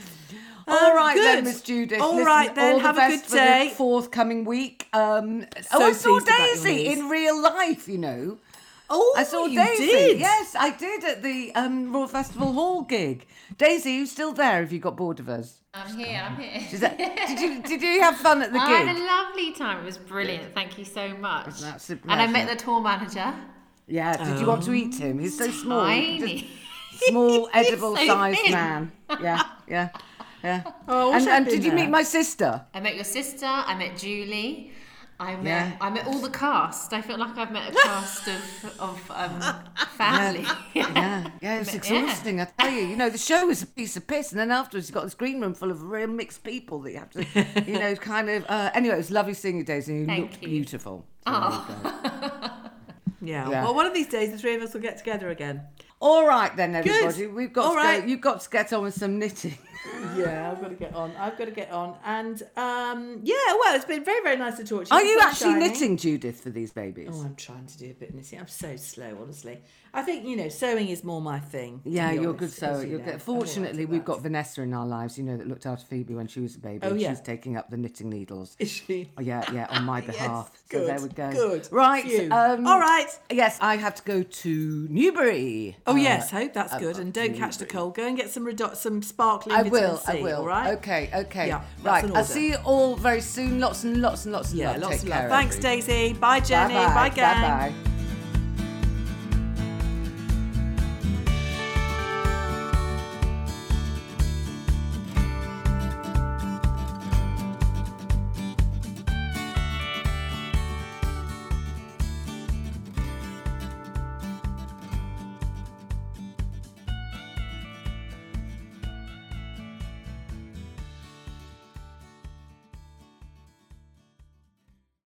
B: All right then,
A: good.
B: Miss Judith.
A: All
B: Listen,
A: right then,
B: all the
A: have a
B: best
A: good
B: for
A: day.
B: the forthcoming week. Um,
A: So
B: oh, I saw
A: pleased about your
B: Daisy
A: news.
B: in real life. You know,
A: Oh,
B: I saw
A: you
B: Daisy.
A: did?
B: Yes, I did at the um, Royal Festival Hall gig. Daisy, you still there? Have you got bored of us?
C: I'm here, I'm here.
B: Is that, did you did you have fun at the
C: I had
B: gig?
C: a lovely time. It was brilliant. Thank you so much.
B: An absolute
C: And I met
B: pleasure.
C: the tour manager.
B: Yeah. Did you want to eat him? He's so small.
C: Tiny.
B: Just small, edible
C: so
B: sized
C: thin.
B: man. Yeah, yeah, yeah.
A: Oh, I wish
B: and
A: I'd
B: and
A: been
B: did you
A: there.
B: meet my sister?
C: I met your sister. I met Julie. I met
B: Yeah.
C: I met all the cast. I feel like I've met a cast of of um, family.
B: Yeah, yeah, it's
C: Yeah.
B: exhausting. I tell you, you know, the show is a piece of piss, and then afterwards you've got this green room full of real mixed people that you have to, you know, kind of. Uh, anyway, it was lovely seeing you, Daisy. You
C: Thank
B: looked
C: you.
B: beautiful. So there you go.
A: Yeah.
B: Yeah.
A: Well, one of these days, the three of us will get together again.
B: All right then, everybody. We've got
A: All
B: to
A: right.
B: go, you've got to get on with some knitting.
A: Yeah, I've got to get on. I've got to get on. And um, yeah, well, it's been very, very nice to talk to you.
B: Are you
A: The sun's
B: actually
A: shining.
B: knitting, Judith, for these babies?
A: Oh, I'm trying to do a bit of knitting. I'm so slow, honestly. I think, you know, sewing is more my thing. to
B: Yeah,
A: be
B: you're a
A: honest,
B: good
A: as
B: sewer.
A: you
B: You're
A: know.
B: good.
A: I'm
B: Fortunately,
A: all right
B: we've
A: at
B: got
A: that.
B: Vanessa in our lives, you know, that looked after Phoebe when she was a baby.
A: Oh,
B: and
A: yeah.
B: She's taking up the knitting needles.
A: Is she?
B: Oh, yeah, yeah, on my behalf. So
A: good,
B: there we go.
A: good.
B: Right.
A: Phew.
B: Um,
A: All right.
B: Yes, I have to go to Newbury.
A: Oh yes, hope that's good. And don't catch the cold. Go and get some redo- some sparkling
B: I
A: vitamin
B: will,
A: C,
B: I will.
A: all right?
B: Okay, okay.
A: Yeah, that's
B: right,
A: an
B: I'll
A: order.
B: see you all very soon. Lots and lots and lots of
A: Yeah,
B: love.
A: lots
B: Take
A: of
B: care,
A: love. Thanks,
B: everybody.
A: Daisy. Bye, Jenny.
B: Bye-bye.
A: Bye, gang.
B: Bye-bye.